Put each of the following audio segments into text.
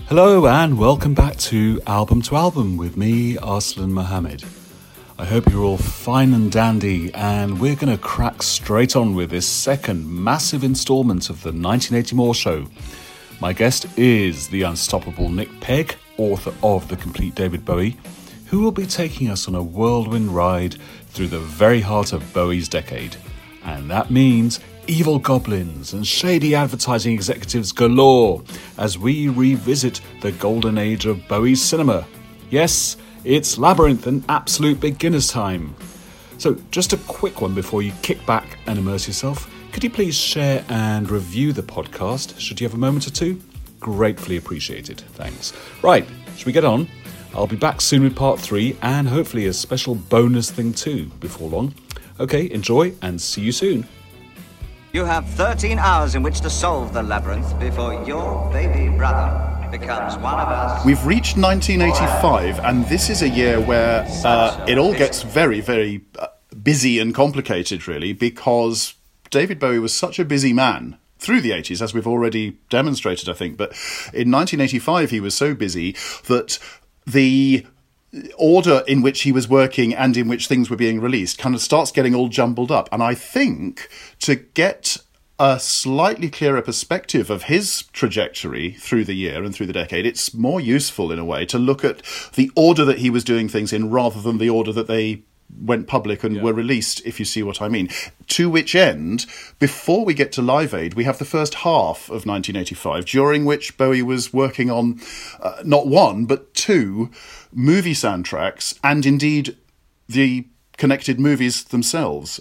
Hello and welcome back to Album with me, Arslan Mohammed. I hope you're all fine and dandy, and we're going to crack straight on with this second massive instalment of the 1980 More Show. My guest is the unstoppable Nick Pegg, author of The Complete David Bowie, who will be taking us on a whirlwind ride through the very heart of Bowie's decade. And that means evil goblins and shady advertising executives galore as we revisit the golden age of Bowie's cinema. Yes, it's Labyrinth and absolute beginner's time. So just a quick one before you kick back and immerse yourself. Could you please share and review the podcast? Should you have a moment or two? Gratefully appreciated. Thanks. Right, should we get on? I'll be back soon with part 3 and hopefully a special bonus thing too before long. Okay, enjoy and see you soon. You have 13 hours in which to solve the labyrinth before your baby brother becomes one of us. We've reached 1985, and this is a year where it all gets very, very busy and complicated, really, because David Bowie was such a busy man through the 80s, as we've already demonstrated, I think. But in 1985, he was so busy that the order in which he was working and in which things were being released kind of starts getting all jumbled up. And I think to get a slightly clearer perspective of his trajectory through the year and through the decade, it's more useful in a way to look at the order that he was doing things in rather than the order that they went public and were released, if you see what I mean. To which end, before we get to Live Aid, we have the first half of 1985, during which Bowie was working on not one, but 2 movie soundtracks, and indeed the connected movies themselves.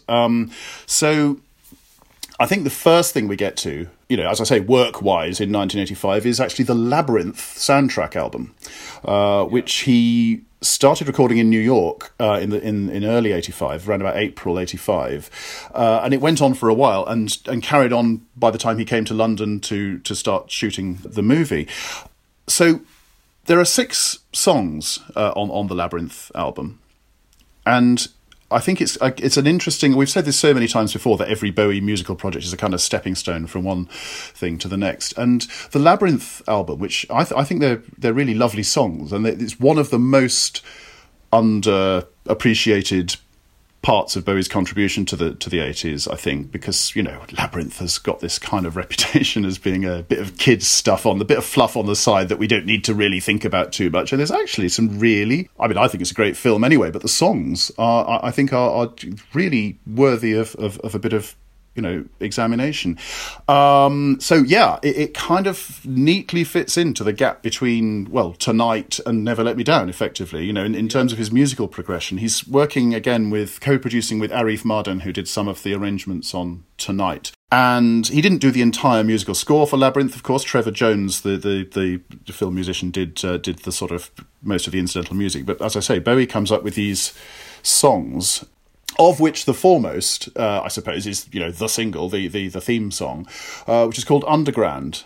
So I think the first thing we get to, as I say, work-wise in 1985, is actually the Labyrinth soundtrack album, which he started recording in New York in early 85, around about April 85, and it went on for a while and carried on by the time he came to London to start shooting the movie. So there are 6 songs on the Labyrinth album, and I think it's an interesting... We've said this so many times before that every Bowie musical project is a kind of stepping stone from one thing to the next. And the Labyrinth album, which I think they're really lovely songs, and it's one of the most underappreciated parts of Bowie's contribution to the 80s, I think, because, Labyrinth has got this kind of reputation as being a bit of kids stuff a bit of fluff on the side that we don't need to really think about too much. And there's actually some really... I think it's a great film anyway, but the songs I think are really worthy of a bit of examination. It kind of neatly fits into the gap between, Tonight and Never Let Me Down, effectively, in terms of his musical progression. He's working again co-producing with Arif Mardin, who did some of the arrangements on Tonight. And he didn't do the entire musical score for Labyrinth, of course. Trevor Jones, the film musician, did the sort of most of the incidental music. But as I say, Bowie comes up with these songs, of which the foremost, I suppose, is the single, the theme song, which is called Underground,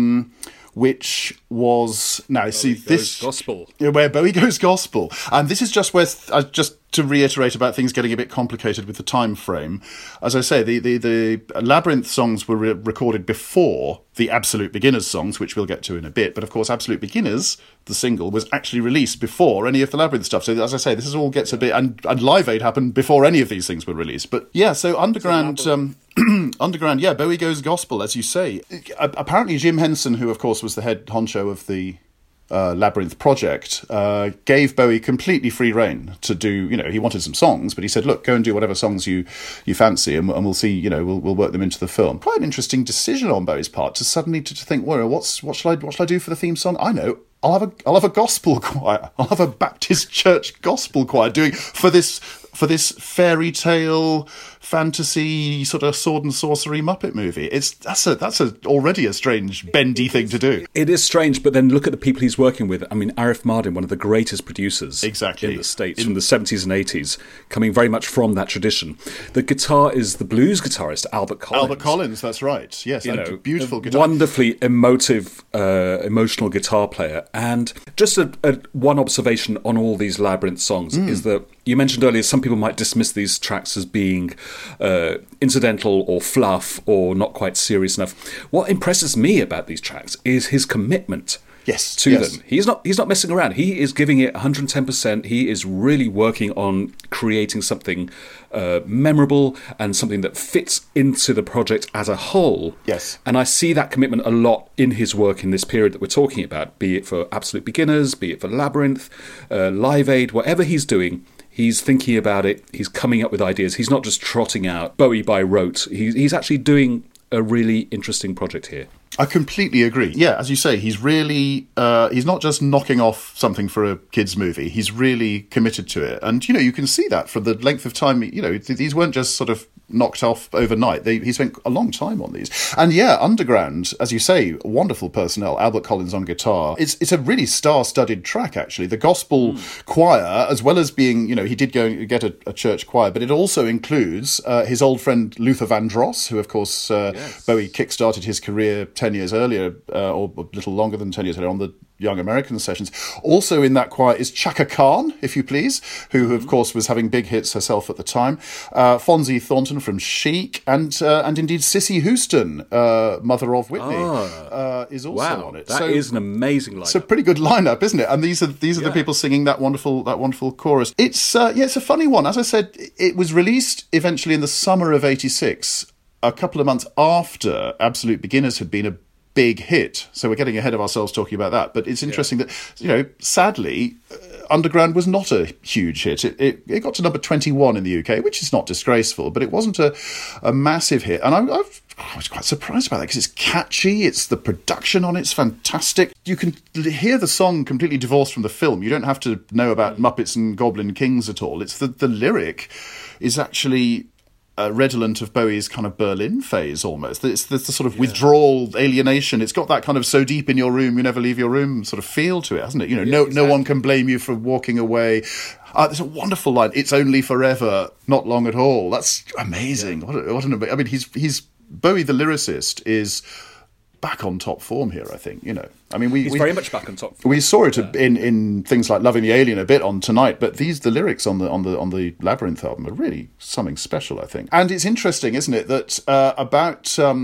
which was gospel, where Bowie goes gospel, and this is just where just to reiterate about things getting a bit complicated with the time frame. As I say, the Labyrinth songs were recorded before the Absolute Beginners songs, which we'll get to in a bit. But of course, Absolute Beginners, the single, was actually released before any of the Labyrinth stuff. So as I say, this is all gets a bit... And Live Aid happened before any of these things were released. But yeah, so Underground... Underground, Bowie goes gospel, as you say. Apparently Jim Henson, who of course was the head honcho of the Labyrinth project, gave Bowie completely free rein to do, he wanted some songs, but he said, look, go and do whatever songs you fancy, and we'll see, we'll work them into the film. Quite an interesting decision on Bowie's part to suddenly to think, well, what shall I do for the theme song? I know, I'll have a gospel choir. I'll have a Baptist church gospel choir doing for this fairy tale fantasy sort of sword and sorcery Muppet movie. That's already a strange bendy thing to do. It is strange, but then look at the people he's working with. I mean, Arif Mardin, one of the greatest producers in the States from the 70s and 80s, coming very much from that tradition. The guitar is the blues guitarist Albert Collins. Albert Collins, that's right. Yes, beautiful guitar. Wonderfully emotional guitar player. And just one observation on all these Labyrinth songs is that you mentioned earlier some people might dismiss these tracks as being incidental or fluff or not quite serious enough. What impresses me about these tracks is his commitment Yes, to yes. them. He's not messing around. He is giving it 110%. He is really working on creating something memorable and something that fits into the project as a whole. Yes. And I see that commitment a lot in his work in this period that we're talking about, be it for Absolute Beginners, be it for Labyrinth, Live Aid, whatever he's doing. He's thinking about it. He's coming up with ideas. He's not just trotting out Bowie by rote. He's actually doing a really interesting project here. I completely agree. Yeah, as you say, he's really, he's not just knocking off something for a kid's movie. He's really committed to it. And, you can see that from the length of time, these weren't just sort of knocked off overnight. He spent a long time on these. And yeah, Underground, as you say, wonderful personnel. Albert Collins on guitar. It's a really star-studded track, actually. The gospel choir, as well as being, he did go and get a church choir, but it also includes his old friend Luther Vandross, who, of course, Bowie kickstarted his career 10 years earlier, or a little longer than 10 years earlier, on the Young Americans sessions. Also in that choir is Chaka Khan, if you please, who of course was having big hits herself at the time. Fonzie Thornton from Chic, and indeed Cissy Houston, mother of Whitney, is also on it. That is an amazing lineup. It's a pretty good lineup, isn't it? And these are the people singing that wonderful chorus. It's it's a funny one. As I said, it was released eventually in the summer of '86, a couple of months after Absolute Beginners had been a big hit. So we're getting ahead of ourselves talking about that. But it's interesting that, sadly, Underground was not a huge hit. It got to number 21 in the UK, which is not disgraceful, but it wasn't a massive hit. And I was quite surprised about that, because it's catchy. It's the production on it's fantastic. You can hear the song completely divorced from the film. You don't have to know about Muppets and Goblin Kings at all. It's the lyric is actually redolent of Bowie's kind of Berlin phase almost. It's the sort of withdrawal, alienation. It's got that kind of so deep in your room, you never leave your room sort of feel to it, hasn't it? No one can blame you for walking away. There's a wonderful line, it's only forever, not long at all. That's amazing. Yeah. I mean, he's Bowie the lyricist is back on top form here, I think. I mean, he's very much back on top form. We saw it in things like Loving the Alien a bit on Tonight, but the lyrics on the Labyrinth album are really something special, I think. And it's interesting, isn't it, that about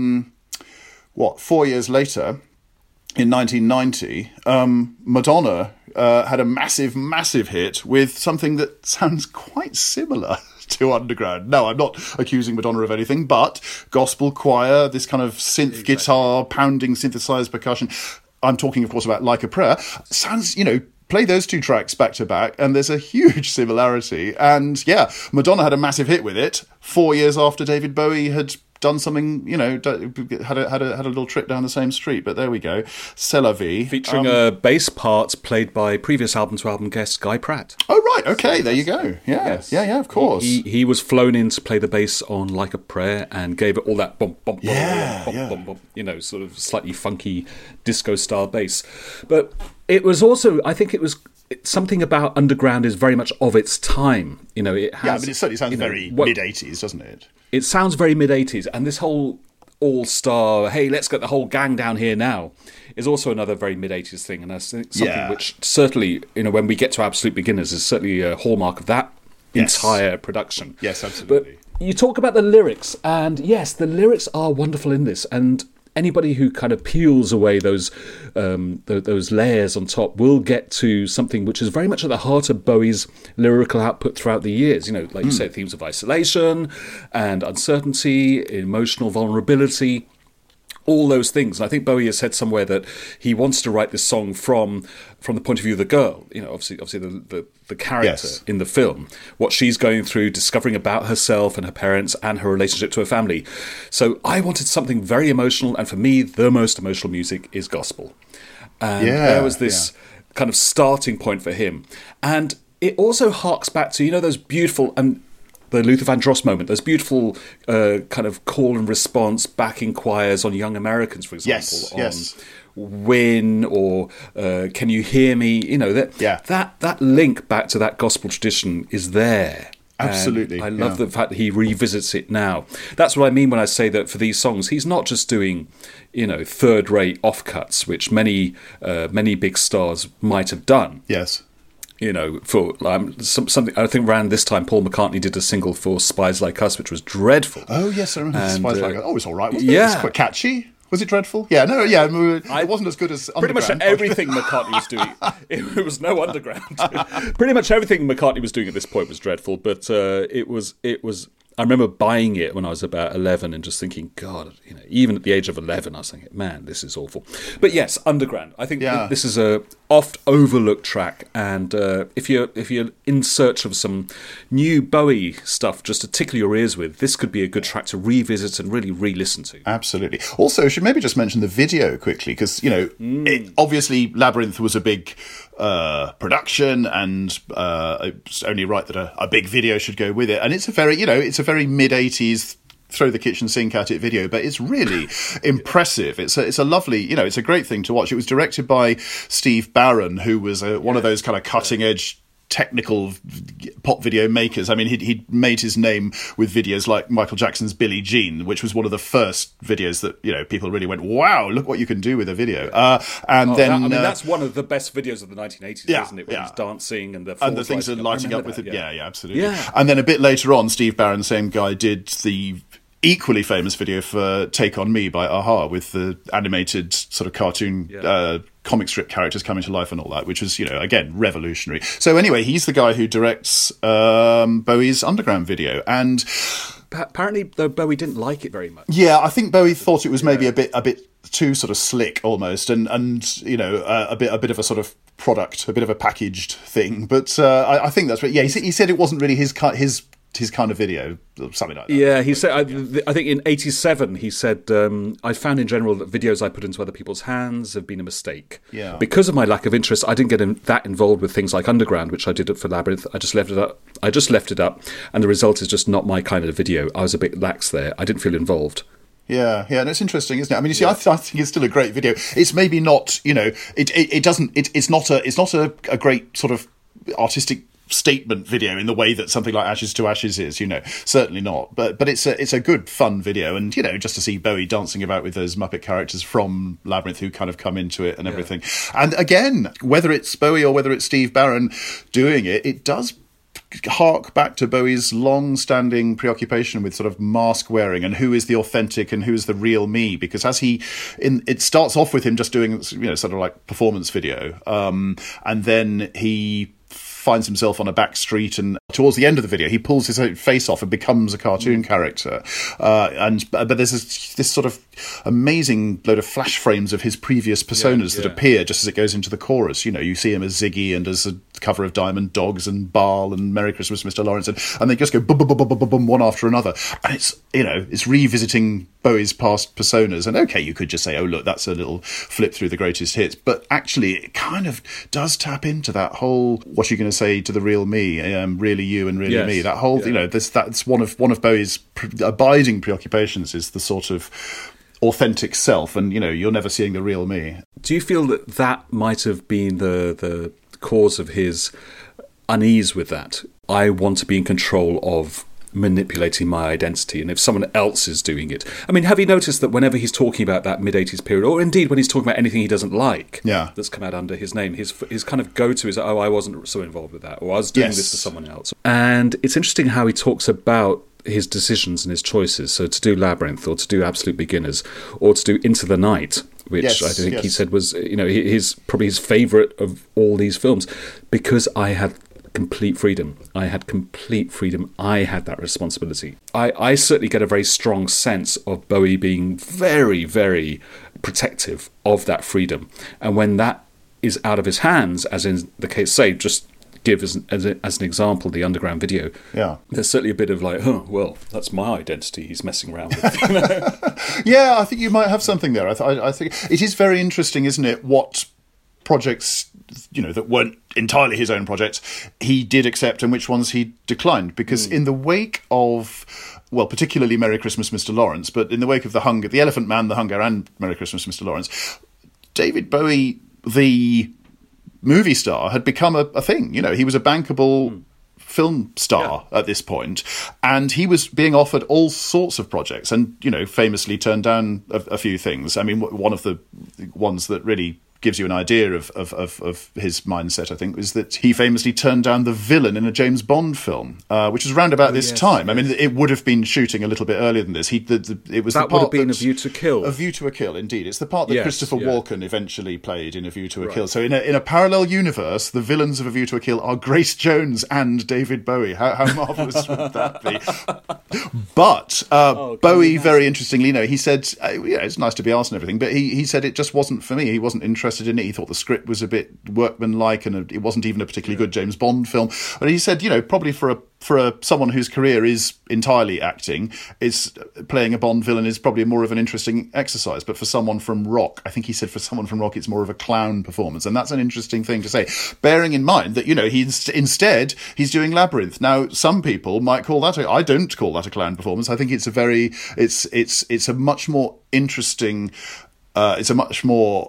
4 years later, in 1990, Madonna had a massive hit with something that sounds quite similar to Underground. No, I'm not accusing Madonna of anything, but gospel choir, this kind of synth guitar, pounding synthesized percussion. I'm talking, of course, about Like a Prayer. Sounds, play those two tracks back to back, and there's a huge similarity. And yeah, Madonna had a massive hit with it 4 years after David Bowie had done something, had a little trip down the same street. But there we go. C'est la vie. Featuring a bass part played by previous album-to-album guest Guy Pratt. Oh, right. Okay, there you go. Yeah, yes. Yeah, of course. He was flown in to play the bass on Like a Prayer and gave it all that bump, bump, bump, sort of slightly funky disco-style bass. But it was also, I think it was... Something about Underground is very much of its time. It has... Yeah, but it certainly sounds very mid-'80s, doesn't it? It sounds very mid-'80s, and this whole all-star, hey, let's get the whole gang down here now, is also another very mid-'80s thing, and that's something which certainly, when we get to Absolute Beginners, is certainly a hallmark of that entire production. Yes, absolutely. But you talk about the lyrics, and yes, the lyrics are wonderful in this, and anybody who kind of peels away those layers on top will get to something which is very much at the heart of Bowie's lyrical output throughout the years. Like you said, themes of isolation and uncertainty, emotional vulnerability, all those things. And I think Bowie has said somewhere that he wants to write this song from the point of view of the girl. Obviously the character in the film, what she's going through, discovering about herself and her parents and her relationship to her family. So I wanted something very emotional, and for me, the most emotional music is gospel. And there was this kind of starting point for him. And it also harks back to, those beautiful... the Luther Vandross moment, those beautiful kind of call and response backing choirs on Young Americans, for example, on Win or Can You Hear Me? That link back to that gospel tradition is there. Absolutely. And I love the fact that he revisits it now. That's what I mean when I say that for these songs, he's not just doing, third-rate offcuts, which many big stars might have done. Yes. For something, I think around this time, Paul McCartney did a single for Spies Like Us, which was dreadful. Oh, yes, I remember Spies Like Us. Oh, it's all right, wasn't it? It's quite catchy. Was it dreadful? Yeah, no, yeah, it wasn't as good as pretty Underground. much everything McCartney was doing. It was no Underground. Pretty much everything McCartney was doing at this point was dreadful, but it was. I remember buying it when I was about 11 and just thinking, God, even at the age of 11, I was thinking, man, this is awful. But yes, Underground. I think this is a oft overlooked track, and if you're in search of some new Bowie stuff just to tickle your ears with, this could be a good track to revisit and really re-listen to. Absolutely. Also, I should maybe just mention the video quickly, because obviously Labyrinth was a big production, and it's only right that a big video should go with it. And it's a very mid-80s throw the kitchen sink at it video, but it's really impressive. It's a lovely, it's a great thing to watch. It was directed by Steve Barron, who was one of those kind of cutting edge technical pop video makers. I mean, he'd made his name with videos like Michael Jackson's Billie Jean, which was one of the first videos that people really went, wow, look what you can do with a video. That's one of the best videos of the 1980s, isn't it? When he's dancing and the things are lighting up with it. Yeah, absolutely. Yeah. And then a bit later on, Steve Barron, same guy, did the equally famous video for Take On Me by A-ha, with the animated sort of cartoon comic strip characters coming to life and all that, which was, again, revolutionary. So anyway, he's the guy who directs Bowie's Underground video. And apparently, though, Bowie didn't like it very much. Yeah, I think Bowie thought it was maybe a bit too sort of slick almost, and a bit of a sort of product, a bit of a packaged thing. But I think that's right. Yeah, he said it wasn't really his kind of video, something like that. Yeah, he said, I think in 87, he said, I found in general that videos I put into other people's hands have been a mistake. Yeah. Because of my lack of interest, I didn't get that involved with things like Underground, which I did for Labyrinth. I just left it up, and the result is just not my kind of video. I was a bit lax there. I didn't feel involved. Yeah, and it's interesting, isn't it? I mean, you see, I think it's still a great video. It's maybe not, it's not a great sort of artistic statement video in the way that something like Ashes to Ashes is, certainly not. But it's a good fun video, and just to see Bowie dancing about with those Muppet characters from Labyrinth who kind of come into it and everything. And again, whether it's Bowie or whether it's Steve Barron doing it, it does hark back to Bowie's long-standing preoccupation with sort of mask wearing and who is the authentic and who is the real me, because it starts off with him just doing sort of like performance video, and then he finds himself on a back street, and towards the end of the video he pulls his own face off and becomes a cartoon character, but there's this sort of amazing load of flash frames of his previous personas that appear just as it goes into the chorus. You see him as Ziggy and as a cover of Diamond Dogs and Baal and Merry Christmas Mr. Lawrence, and they just go boom, boom, boom, boom, boom, boom, one after another, and it's revisiting Bowie's past personas. And okay, you could just say, oh look, that's a little flip through the greatest hits, but actually it kind of does tap into that whole, what you're going to say to the real me, really you and really me, that whole that's one of Bowie's abiding preoccupations, is the sort of authentic self, and you're never seeing the real me. Do you feel that might have been the cause of his unease with that? I want to be in control of manipulating my identity, and if someone else is doing it. I mean, have you noticed that whenever he's talking about that mid-80s period, or indeed when he's talking about anything he doesn't like that's come out under his name, his kind of go-to is, I wasn't so involved with that, or I was doing this for someone else. And it's interesting how he talks about his decisions and his choices. So to do Labyrinth, or to do Absolute Beginners, or to do Into the Night, which I think he said was probably his favourite of all these films, because I had complete freedom. I had that responsibility. I certainly get a very strong sense of Bowie being very, very protective of that freedom. And when that is out of his hands, as in the case, say, just give as an example the Underground video, there's certainly a bit of like, well, that's my identity he's messing around with. Yeah, I think you might have something there. I think it is very interesting, isn't it, what projects that weren't entirely his own projects he did accept and which ones he declined, because in the wake of, well, particularly Merry Christmas Mr. Lawrence, but in the wake of the Elephant Man, The Hunger, and Merry Christmas Mr. Lawrence, David Bowie, the movie star, had become a thing. He was a bankable film star at this point, and he was being offered all sorts of projects, and famously turned down a few things. I mean, one of the ones that really gives you an idea of his mindset, I think, is that he famously turned down the villain in a James Bond film, which was around about this time. Yes. I mean, it would have been shooting a little bit earlier than this. It was that the part would have been A View to Kill. A View to a Kill, indeed. It's the part that Christopher Walken eventually played in A View to a Kill. So in a parallel universe, the villains of A View to a Kill are Grace Jones and David Bowie. How marvellous would that be? But Bowie, very interestingly, he said, it's nice to be asked and everything, but he said it just wasn't for me. He wasn't interested in it. He thought the script was a bit workmanlike, and it wasn't even a particularly good James Bond film. But he said, probably for someone whose career is entirely acting, is playing a Bond villain is probably more of an interesting exercise. But for someone from rock, I think he said for someone from rock, it's more of a clown performance. And that's an interesting thing to say, bearing in mind that, he's doing Labyrinth. Now, some people might call that I don't call that a clown performance. I think it's a much more interesting, it's a much more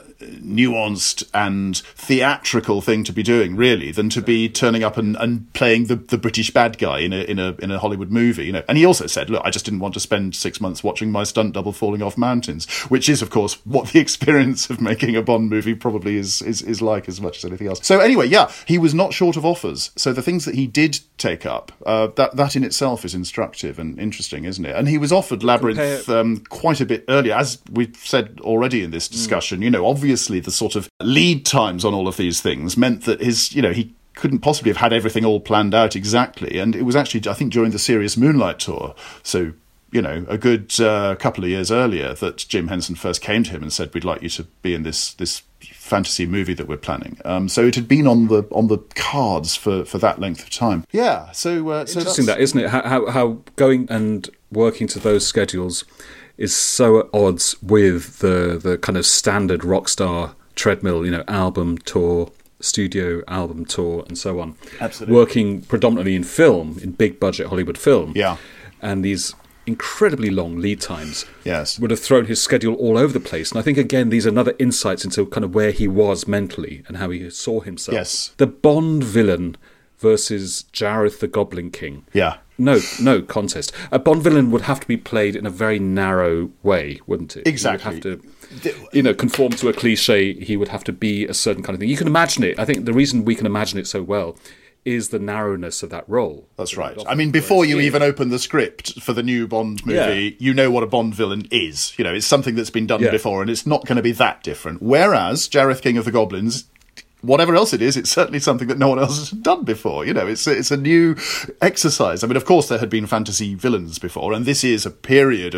nuanced and theatrical thing to be doing, really, than to be turning up and playing the British bad guy in a Hollywood movie. And he also said, look, I just didn't want to spend 6 months watching my stunt double falling off mountains, which is, of course, what the experience of making a Bond movie probably is like, as much as anything else. So anyway, he was not short of offers. So the things that he did take up, that in itself is instructive and interesting, isn't it? And he was offered Labyrinth quite a bit earlier, as we've said already in this discussion. Obviously the sort of lead times on all of these things meant that he couldn't possibly have had everything all planned out exactly. And it was actually, I think, during the Serious Moonlight tour, so a good couple of years earlier, that Jim Henson first came to him and said, we'd like you to be in this fantasy movie that we're planning. So it had been on the cards for that length of time. Yeah, so interesting, that, isn't it? How going and working to those schedules is so at odds with the kind of standard rock star treadmill, album tour, studio album tour, and so on. Absolutely. Working predominantly in film, in big budget Hollywood film. Yeah. And these incredibly long lead times would have thrown his schedule all over the place. And I think, again, these are another insights into kind of where he was mentally and how he saw himself. Yes. The Bond villain versus Jareth the Goblin King. Yeah. No contest. A Bond villain would have to be played in a very narrow way, wouldn't it? Exactly. He would have to, conform to a cliche. He would have to be a certain kind of thing. You can imagine it. I think the reason we can imagine it so well is the narrowness of that role. That's right. I mean, before you even open the script for the new Bond movie, you know what a Bond villain is. It's something that's been done before, and it's not going to be that different. Whereas Jareth, King of the Goblins, whatever else it is, it's certainly something that no one else has done before. It's a new exercise. I mean, of course, there had been fantasy villains before, and this is a period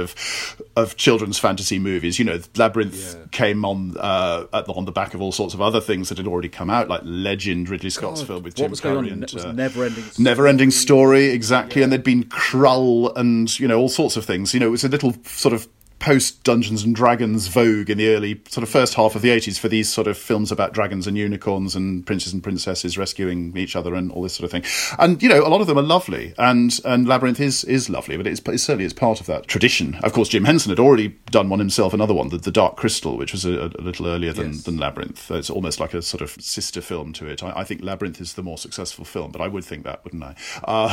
of children's fantasy movies. Labyrinth came on the back of all sorts of other things that had already come out, like Legend, Ridley Scott's film with Tim Curry, and Never-Ending Story, exactly. And there'd been Krull and all sorts of things. It was a little sort of post Dungeons and Dragons vogue in the early sort of first half of the 80s for these sort of films about dragons and unicorns and princes and princesses rescuing each other and all this sort of thing. And a lot of them are lovely, and Labyrinth is lovely, but it certainly is part of that tradition. Of course, Jim Henson had already done one himself, another one, the Dark Crystal, which was a little earlier than Labyrinth. It's almost like a sort of sister film to it. I think Labyrinth is the more successful film, but I would think that, wouldn't I?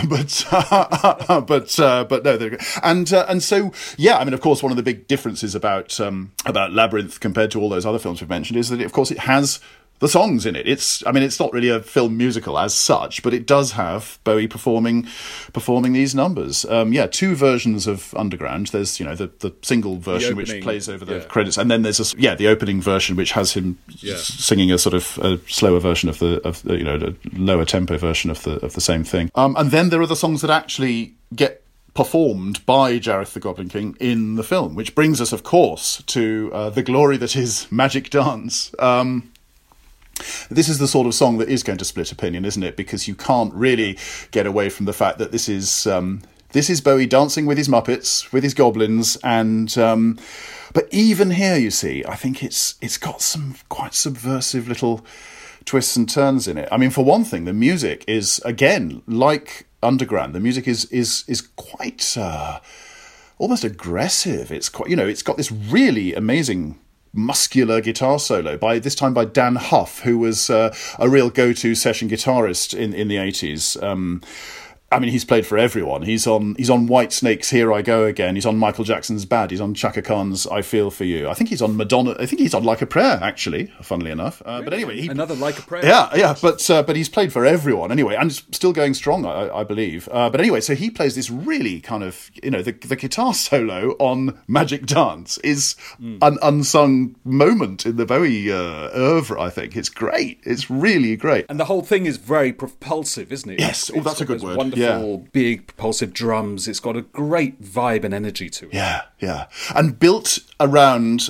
But no, and so I mean, of course, one of the big differences about Labyrinth compared to all those other films we've mentioned is that, of course, it has the songs in it. It's not really a film musical as such, but it does have Bowie performing these numbers. Two versions of Underground. There's the single version which plays over the credits, and then there's the opening version which has him singing a sort of a slower version of a lower tempo version of the same thing. And then there are the songs that actually get performed by Jareth the Goblin King in the film, which brings us, of course, to the glory that is Magic Dance. This is the sort of song that is going to split opinion, isn't it? Because you can't really get away from the fact that this is Bowie dancing with his Muppets, with his goblins, and but even here, you see, I think it's got some quite subversive little twists and turns in it. I mean, for one thing, the music is, again, like Underground, the music is quite almost aggressive. It's quite, it's got this really amazing muscular guitar solo by Dan Huff, who was a real go-to session guitarist in the 80s. I mean, he's played for everyone. He's on Whitesnake's "Here I Go Again." He's on Michael Jackson's "Bad." He's on Chaka Khan's "I Feel for You." I think he's on Madonna. I think he's on "Like a Prayer," actually. Funnily enough, really? But anyway, another "Like a Prayer." Yeah. But he's played for everyone anyway, and still going strong, I believe. But anyway, so he plays this really kind of, the guitar solo on "Magic Dance" is an unsung moment in the Bowie oeuvre. I think it's great. It's really great, and the whole thing is very propulsive, isn't it? Yes, that's a good word. Wonderful, big, propulsive drums. It's got a great vibe and energy to it. Yeah. And built around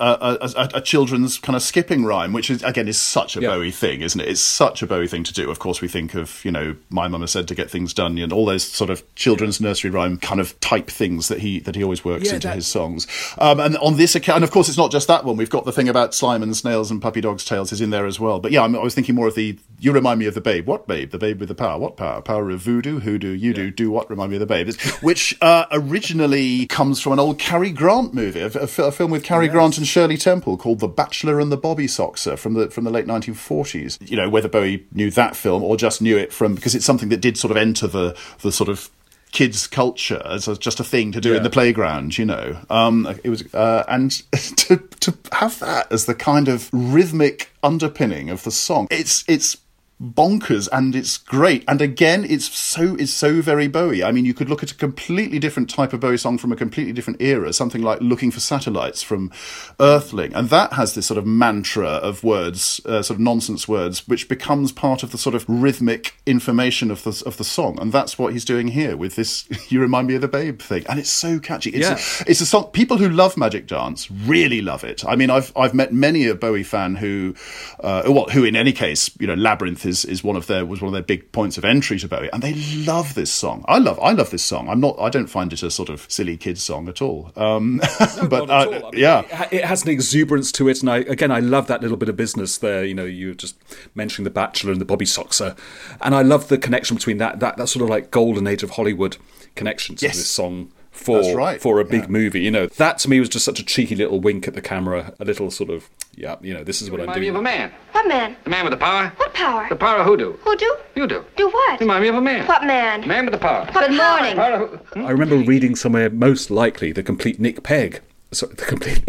a children's kind of skipping rhyme, which is such a Bowie thing, isn't it? It's such a Bowie thing to do. Of course, we think of, My Mama Said to Get Things Done, and all those sort of children's nursery rhyme kind of type things that he always works into his songs. And on this account, and of course, it's not just that one. We've got the thing about slime and snails and puppy dogs' tails is in there as well. But yeah, I was thinking more of you remind me of the Babe. What Babe? The Babe with the power. What power? Power of voodoo? Who do you do what? Remind me of the Babe. Which originally comes from an old Cary Grant movie, a film with Cary Grant and Shirley Temple called The Bachelor and the Bobby Soxer from the late 1940s. Whether Bowie knew that film or just knew it because it's something that did sort of enter the sort of kids' culture as just a thing to do in the playground, It was, and to have that as the kind of rhythmic underpinning of the song, it's bonkers and it's great. And again, it's so very Bowie. I mean, you could look at a completely different type of Bowie song from a completely different era, something like Looking for Satellites from Earthling, and that has this sort of mantra of words, sort of nonsense words, which becomes part of the sort of rhythmic information of the song. And that's what he's doing here with this "You Remind Me of the Babe" thing, and it's so catchy. It's a song people who love Magic Dance really love it. I mean, I've met many a Bowie fan who in any case, Labyrinth was one of their big points of entry to Bowie, and they love this song. I love this song. I don't find it a sort of silly kids song at all. But not at all. It has an exuberance to it, and I love that little bit of business there. You were just mentioning The Bachelor and the Bobby Soxer, and I love the connection between that sort of like golden age of Hollywood connection to this song. For a big movie, that to me was just such a cheeky little wink at the camera, a little sort of, this is what I'm doing. Remind me of a man. What man? The man with the power. What power? The power of hoodoo. Hoodoo? You do. Do what? Remind me of a man. What man? The man with the power. Good morning. I remember reading somewhere, most likely, The Complete Nick Pegg. Sorry, The Complete...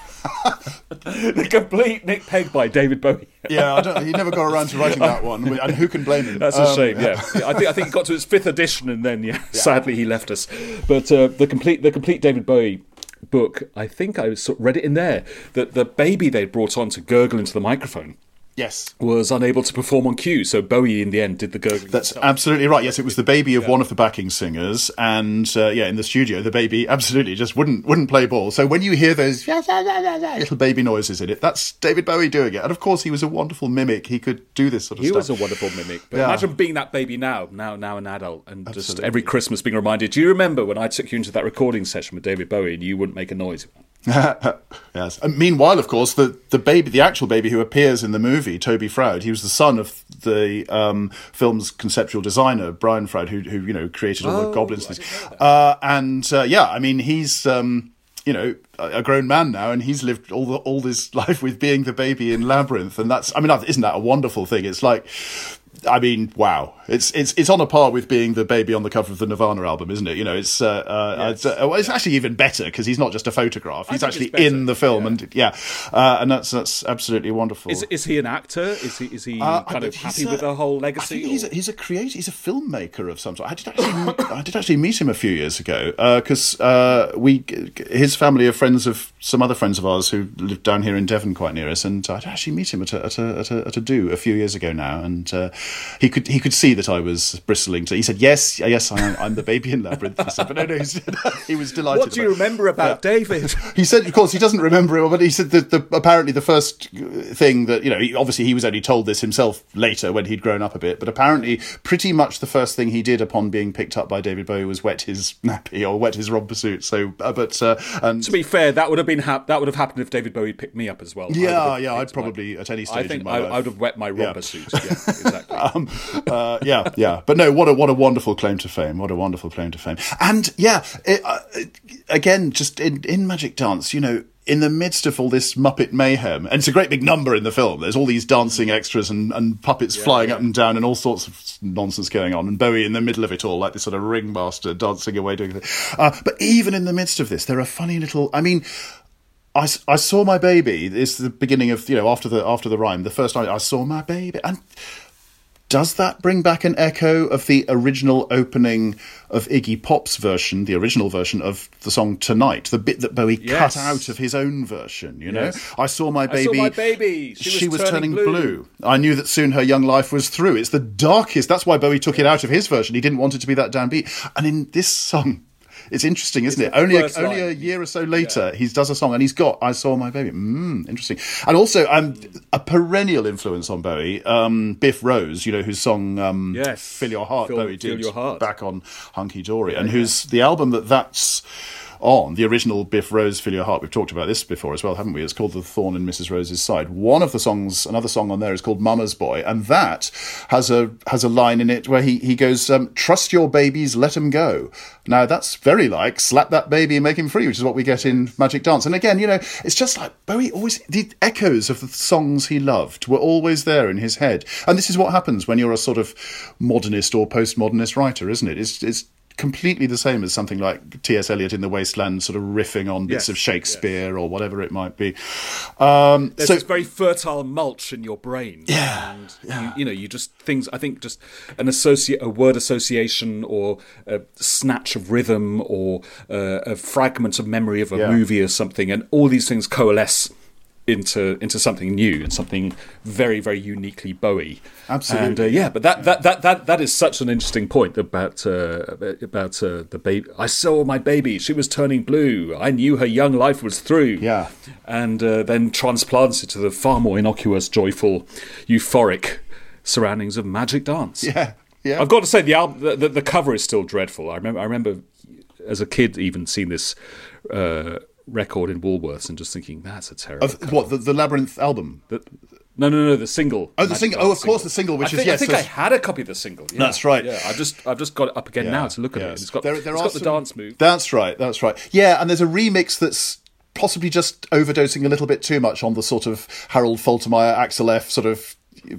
The Complete Nick Pegg by David Bowie. Yeah, he never got around to writing that one, and who can blame him? That's a shame. Yeah, I think it got to its 5th edition, and then sadly he left us. But the complete David Bowie book, I think I read it in there that the baby they'd brought on to gurgle into the microphone. Yes. Was unable to perform on cue, so Bowie in the end did the gurgling. That's absolutely right. Yes, it was the baby of one of the backing singers, and in the studio, the baby absolutely just wouldn't play ball. So when you hear those little baby noises in it, that's David Bowie doing it. And of course, he was a wonderful mimic. He could do this sort of stuff. He was a wonderful mimic. But imagine being that baby now an adult, and absolutely. Just every Christmas being reminded. Do you remember when I took you into that recording session with David Bowie and you wouldn't make a noise? Yes. And meanwhile, of course, the actual baby who appears in the movie, Toby Froud, he was the son of the film's conceptual designer, Brian Froud, who created all the goblins. I mean, he's a grown man now, and he's lived all this life with being the baby in Labyrinth, and isn't that a wonderful thing? It's like, I mean, wow! It's on a par with being the baby on the cover of the Nirvana album, isn't it? It's actually even better because he's not just a photograph; he's actually in the film, and that's absolutely wonderful. Is he an actor? Is he kind of happy with the whole legacy? I think he's a creator. He's a filmmaker of some sort. I did actually meet him a few years ago because his family are friends of some other friends of ours who live down here in Devon, quite near us, and I'd actually meet him at a do a few years ago now, and he could see that I was bristling. He said, "Yes, I'm the baby in Labyrinth." He said, but no, he was delighted. What do you remember about David? He said, of course, he doesn't remember it, but he said that apparently the first thing that obviously he was only told this himself later when he'd grown up a bit, but apparently pretty much the first thing he did upon being picked up by David Bowie was wet his nappy or wet his romper suit. So, and to be fair, that would have happened if David Bowie picked me up as well. I'd probably at any stage in my life. I would have wet my romper suit. Yeah, exactly. But no, what a wonderful claim to fame. What a wonderful claim to fame. And again, just in Magic Dance, in the midst of all this Muppet mayhem, and it's a great big number in the film, there's all these dancing extras and puppets flying up and down and all sorts of nonsense going on, and Bowie in the middle of it all, like this sort of ringmaster dancing away doing things. But even in the midst of this, there are funny little... I mean, I saw my baby. It's the beginning of, after the rhyme, the first line, I saw my baby. And does that bring back an echo of the original opening of Iggy Pop's version, the original version of the song Tonight, the bit that Bowie cut out of his own version, Yes. I saw my baby. I saw my baby. She was turning blue. I knew that soon her young life was through. It's the darkest. That's why Bowie took it out of his version. He didn't want it to be that downbeat. And in this song... It's interesting, isn't it? Only a year or so later, he does a song and he's got I Saw My Baby. Interesting. And also, a perennial influence on Bowie, Biff Rose, whose song Fill Your Heart, Bowie did back on Hunky Dory, and who's the album that's on, the original Biff Rose, Fill Your Heart. We've talked about this before as well, haven't we? It's called The Thorn in Mrs. Rose's Side. One of the songs, another song on there is called Mama's Boy, and that has a line in it where he goes, trust your babies, let 'em go. Now, that's very like slap that baby and make him free, which is what we get in Magic Dance. And again, it's just like Bowie always, the echoes of the songs he loved were always there in his head. And this is what happens when you're a sort of modernist or postmodernist writer, isn't it? It's completely the same as something like T.S. Eliot in The Wasteland, sort of riffing on bits of Shakespeare or whatever it might be. There's this very fertile mulch in your brain. And you just things, I think just a word association or a snatch of rhythm or a fragment of memory of a movie or something, and all these things coalesce into something new and something very, very uniquely Bowie. Absolutely. And but that is such an interesting point about the baby. I saw my baby. She was turning blue. I knew her young life was through. Yeah. And then transplants it to the far more innocuous, joyful, euphoric surroundings of Magic Dance. Yeah. Yeah. I've got to say the album, the cover is still dreadful. I remember as a kid even seeing this record in Woolworths and just thinking that's a terrible cover. What, the Labyrinth album? No, the single. Oh, the single. Oh, of course, the single, which I think I had a copy of the single. Yeah. That's right. Yeah, I've just got it up again now to look at it. It's got the dance move. That's right. Yeah, and there's a remix that's possibly just overdosing a little bit too much on the sort of Harold Faltermeyer, Axel F sort of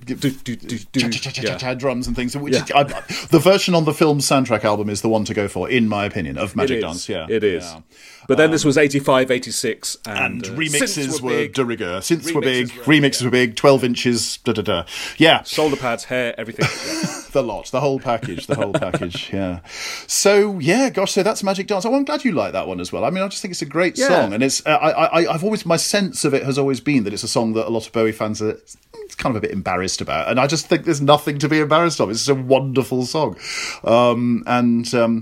drums and things. The version on the film's soundtrack album is the one to go for, in my opinion, of Magic Dance. Yeah, it is. Yeah. But then this was 85, 86, and remixes were de rigueur. Synths were big, remixes were big, 12 inches, Yeah. Shoulder pads, hair, everything. The lot, the whole package, yeah. So, gosh, so that's Magic Dance. Oh, I'm glad you like that one as well. I mean, I just think it's a great song, and it's, I've always, my sense of it has always been that it's a song that a lot of Bowie fans are kind of a bit embarrassed about, and I just think there's nothing to be embarrassed of. It's just a wonderful song. I don't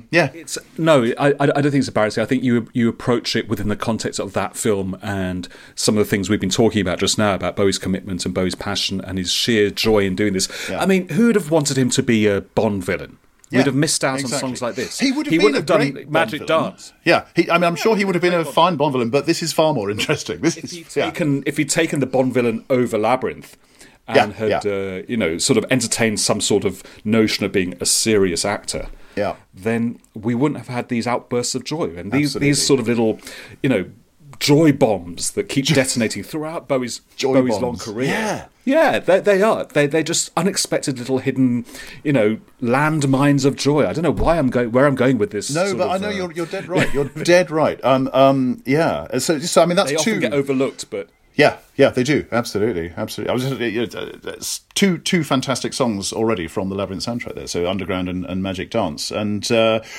think it's embarrassing. I think you approach it within the context of that film and some of the things we've been talking about just now, about Bowie's commitment and Bowie's passion and his sheer joy in doing this. I mean, who would have wanted him to be a Bond villain? We'd have missed out on songs like this. He wouldn't have done Magic Dance. Yeah, I'm sure he would have been a fine Bond villain, but this is far more interesting. If he'd taken the Bond villain over Labyrinth and had sort of entertained some sort of notion of being a serious actor, then we wouldn't have had these outbursts of joy and these sort of little, joy bombs that keep detonating throughout Bowie's long career. Yeah, they are. They're just unexpected little hidden, landmines of joy. I don't know where I'm going with this. No, but I know you're dead right. You're dead right. Yeah. So I mean, that's they often get overlooked, but. Yeah, they do. Absolutely. I was two fantastic songs already from the Labyrinth soundtrack there. So Underground and Magic Dance, and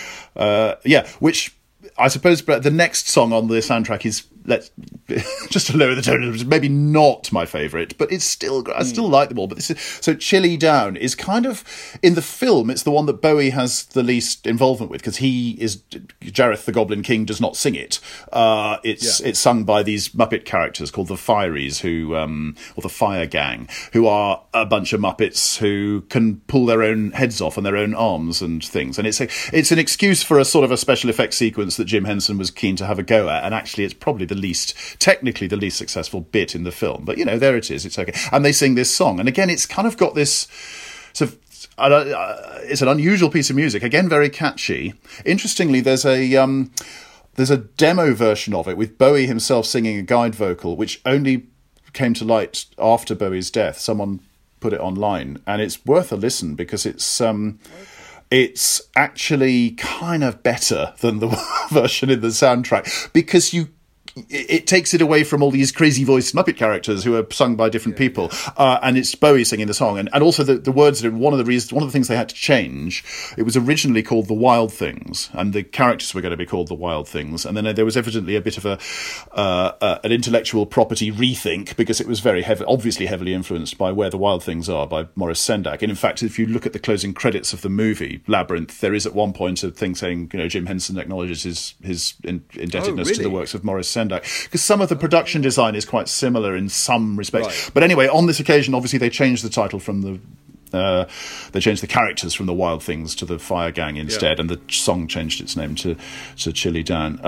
which I suppose the next song on the soundtrack is just to lower the tone, maybe not my favourite, but it's still I still like them all. But so Chilly Down is kind of, in the film, it's the one that Bowie has the least involvement with, because Jareth the Goblin King does not sing it. It's sung by these Muppet characters called the Fireys, or the Fire Gang, who are a bunch of Muppets who can pull their own heads off and their own arms and things. And it's an excuse for a sort of a special effects sequence that Jim Henson was keen to have a go at, and actually it's probably technically the least successful bit in the film, but there it is, it's okay. And they sing this song, and again it's kind of got this sort of it's an unusual piece of music, again very catchy. Interestingly, there's there's a demo version of it with Bowie himself singing a guide vocal, which only came to light after Bowie's death. Someone put it online, and it's worth a listen because it's actually kind of better than the version in the soundtrack, because it takes it away from all these crazy voiced Muppet characters who are sung by different people, and it's Bowie singing the song, and also the words. One of the things they had to change. It was originally called The Wild Things, and the characters were going to be called The Wild Things, and then there was evidently a bit of an intellectual property rethink, because it was obviously heavily influenced by Where the Wild Things Are by Maurice Sendak. And in fact, if you look at the closing credits of the movie Labyrinth, there is at one point a thing saying, Jim Henson acknowledges his indebtedness to the works of Maurice Sendak. Because some of the production design is quite similar in some respects. Right. But anyway, on this occasion, obviously, they changed the title from they changed the characters from the Wild Things to the Fire Gang instead, and the song changed its name to Chili Down.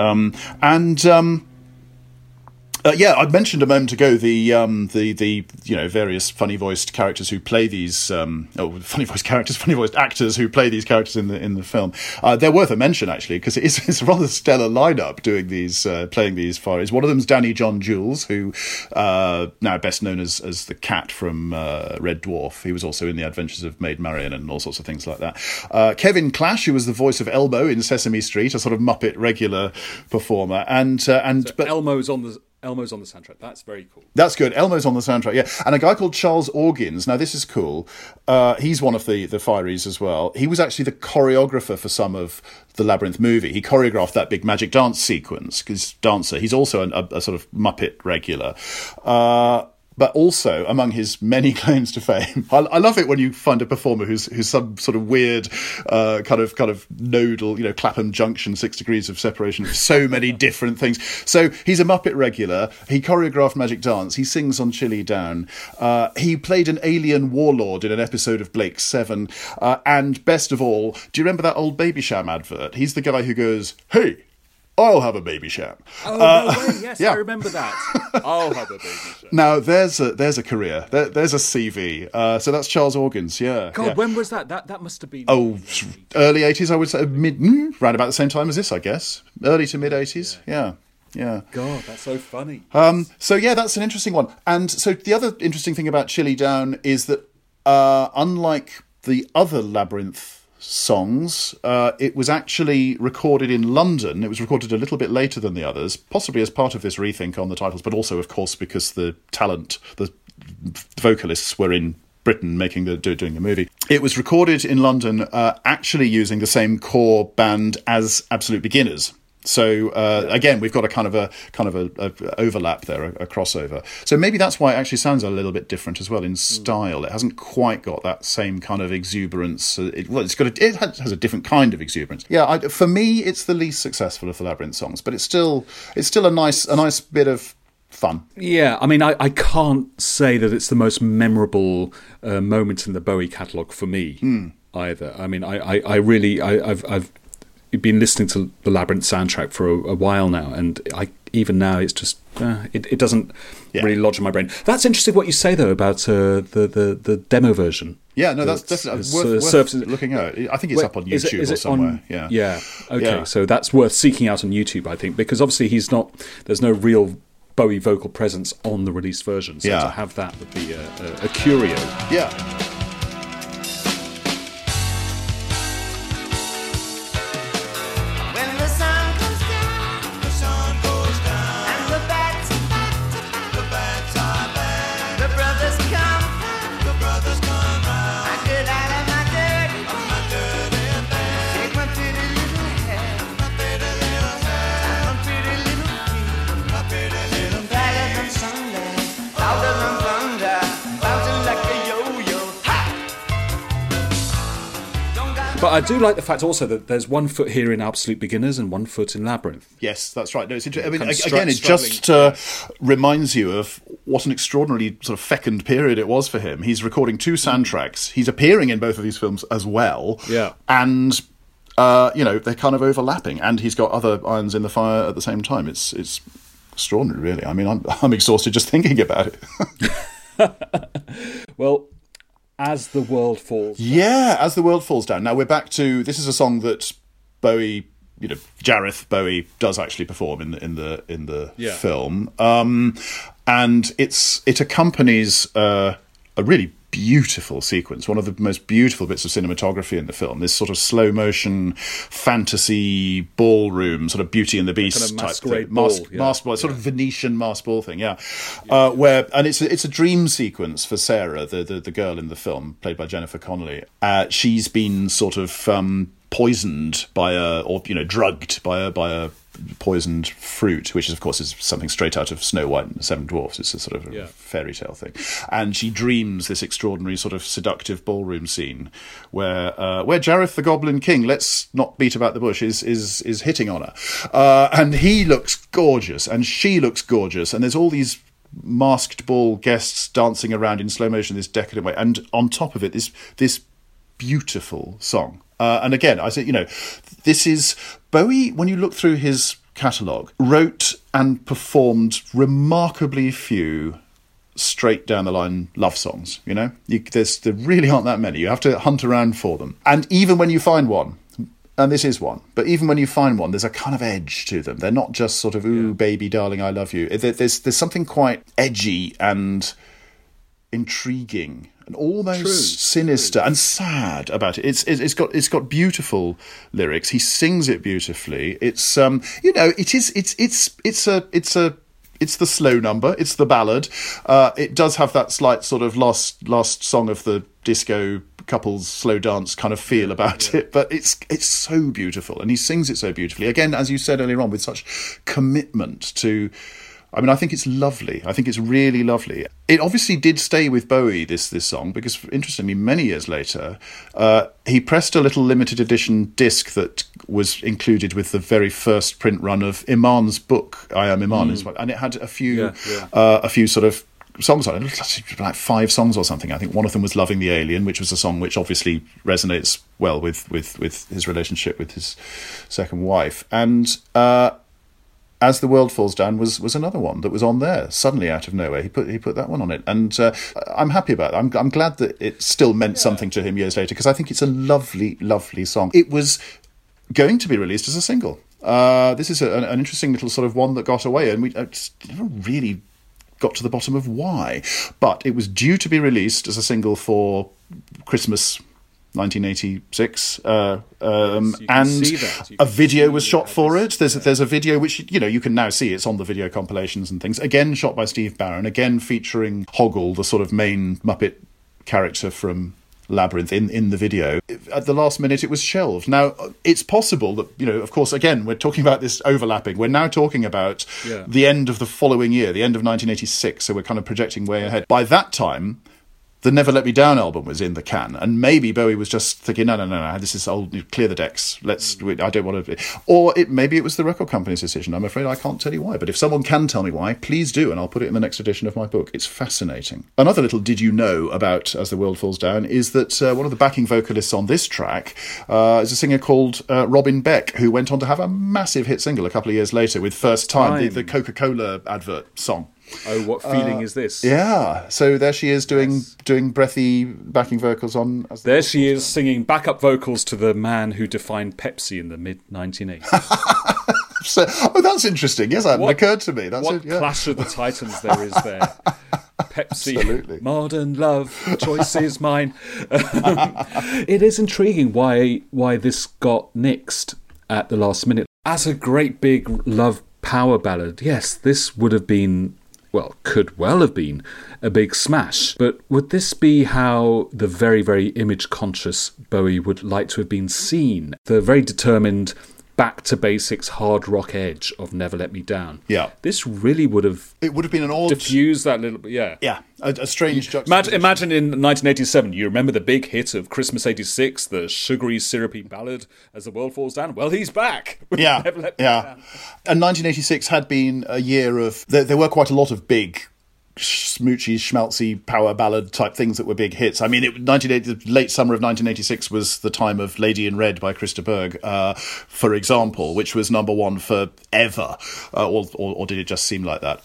I mentioned a moment ago the various funny voiced characters who play these funny voiced actors who play these characters in the film. They're worth a mention, actually, because it's a rather stellar lineup doing these playing these Fireys. One of them is Danny John Jules, who now best known as the Cat from Red Dwarf. He was also in The Adventures of Maid Marian and all sorts of things like that. Kevin Clash, who was the voice of Elmo in Sesame Street, a sort of Muppet regular performer, but Elmo's on the soundtrack. That's very cool. That's good. Elmo's on the soundtrack, yeah. And a guy called Charles Orgins. Now, this is cool. He's one of the Fireys as well. He was actually the choreographer for some of the Labyrinth movie. He choreographed that big magic dance sequence, because dancer. He's also a sort of Muppet regular. But also, among his many claims to fame, I love it when you find a performer who's some sort of weird kind of nodal, Clapham Junction, 6 degrees of separation, so many different things. So he's a Muppet regular. He choreographed Magic Dance. He sings on Chili Down. He played an alien warlord in an episode of Blake 7. And best of all, do you remember that old Babycham advert? He's the guy who goes, "Hey, I'll have a Babycham." Oh, no way. Yes, yeah. I remember that. I'll have a Babycham. Now, there's a career. There's a CV. So that's Charles Orgins, yeah. God, when was that? That must have been... early 80s, I would say. Round about the same time as this, I guess. Early to mid-80s, yeah. God, that's so funny. So, yeah, that's an interesting one. And so the other interesting thing about Chili Down is that, unlike the other Labyrinth songs, it was actually recorded in London. It was recorded a little bit later than the others, possibly as part of this rethink on the titles, but also, of course, because the vocalists were in Britain doing the movie. It was recorded in London, actually using the same core band as Absolute Beginners. So again, we've got a kind of a overlap there, a crossover. So maybe that's why it actually sounds a little bit different as well in style. It hasn't quite got that same kind of exuberance. It has a different kind of exuberance. Yeah, for me, it's the least successful of the Labyrinth songs, but it's still a nice bit of fun. Yeah, I mean, I can't say that it's the most memorable moment in the Bowie catalogue for me either. I mean, I've been listening to the Labyrinth soundtrack for a while now, and even now it's just it doesn't really lodge in my brain. That's interesting what you say though about the demo version. Yeah, no, that's definitely worth looking at. I think it's up on YouTube or somewhere. Okay, so that's worth seeking out on YouTube, I think, because obviously there's no real Bowie vocal presence on the released version, so to have that would be a curio. Yeah. But I do like the fact also that there's 1 foot here in Absolute Beginners and 1 foot in Labyrinth. Yes, that's right. No, it's interesting. I mean, again, it just reminds you of what an extraordinarily sort of fecund period it was for him. He's recording 2 soundtracks. He's appearing in both of these films as well. Yeah. And, they're kind of overlapping. And he's got other irons in the fire at the same time. It's extraordinary, really. I mean, I'm exhausted just thinking about it. Well... As the World Falls Down. Yeah, As the World Falls Down. Now we're back to... This is a song that Bowie Gareth Bowie does actually perform in the Yeah. film, and it accompanies a really beautiful sequence, one of the most beautiful bits of cinematography in the film. This sort of slow motion fantasy ballroom, sort of Beauty and the Beast kind of type masquerade thing. ball, Mask ball, sort of Venetian mask ball thing, where and it's a dream sequence for Sarah, the girl in the film, played by Jennifer Connelly. She's been sort of poisoned by drugged by a poisoned fruit, which is, of course, is something straight out of Snow White and the Seven Dwarfs. It's a sort of fairy tale thing, and she dreams this extraordinary sort of seductive ballroom scene where Jareth the Goblin King, let's not beat about the bush, is hitting on her, and he looks gorgeous and she looks gorgeous, and there's all these masked ball guests dancing around in slow motion, this decadent way, and on top of it, this beautiful song. And again, I say, this is Bowie, when you look through his catalogue, wrote and performed remarkably few straight down the line love songs. There really aren't that many. You have to hunt around for them. And even when you find one, and this is one, but even when you find one, there's a kind of edge to them. They're not just sort of, ooh, baby, darling, I love you. There's something quite edgy and intriguing and almost sinister and sad about it. It's got beautiful lyrics. He sings it beautifully. It's it's the slow number. It's the ballad. It does have that slight sort of last song of the disco couples slow dance kind of feel about it, but it's so beautiful, and he sings it so beautifully. Again, as you said earlier on, with such commitment to. I mean, I think it's lovely. I think it's really lovely. It obviously did stay with Bowie, this song, because interestingly, many years later, he pressed a little limited edition disc that was included with the very first print run of Iman's book, I Am Iman, and it had a few sort of songs on it, like 5 songs or something. I think one of them was Loving the Alien, which was a song which obviously resonates well with his relationship with his second wife. And As the World Falls Down was another one that was on there suddenly out of nowhere. He put that one on it, and I'm happy about that. I'm glad that it still meant something to him years later, because I think it's a lovely, lovely song. It was going to be released as a single. This is an interesting little sort of one that got away, and we never really got to the bottom of why. But it was due to be released as a single for Christmas 1986, and a video was shot for it. There's a video which you can now see. It's on the video compilations and things. Again, shot by Steve Barron. Again, featuring Hoggle, the sort of main Muppet character from Labyrinth, in the video. At the last minute, it was shelved. Now, it's possible that of course, again, we're talking about this overlapping. We're now talking about the end of the following year, the end of 1986. So we're kind of projecting way ahead. By that time, the Never Let Me Down album was in the can, and maybe Bowie was just thinking, no, this is old, clear the decks, I don't want to... Or maybe it was the record company's decision. I'm afraid I can't tell you why, but if someone can tell me why, please do, and I'll put it in the next edition of my book. It's fascinating. Another little did you know about As the World Falls Down is that one of the backing vocalists on this track is a singer called Robin Beck, who went on to have a massive hit single a couple of years later with First Time, the Coca-Cola advert song. Oh, what feeling is this? Yeah, so there she is doing breathy backing vocals on. There she is singing backup vocals to the man who defined Pepsi in the mid-1980s. So, that's interesting. Yes, that hadn't occurred to me. That's what Clash of the Titans there is there. Pepsi, absolutely. Modern love, choice is mine. It is intriguing why this got nixed at the last minute. As a great big love power ballad, yes, this would have been... could well have been a big smash. But would this be how the very, very image-conscious Bowie would like to have been seen? The very determined, back-to-basics hard rock edge of Never Let Me Down. Yeah. This really would have... It would have been an odd... diffused that little bit, yeah. Yeah, a strange juxtaposition. Imagine in 1987, you remember the big hit of Christmas 86, the sugary, syrupy ballad, As the World Falls Down? Well, he's back. Yeah, Never Let Me Down. And 1986 had been a year of... There were quite a lot of big... smoochy, schmaltzy power ballad type things that were big hits. I mean, the late summer of 1986 was the time of Lady in Red by Christa Berg, for example, which was number one forever, or did it just seem like that?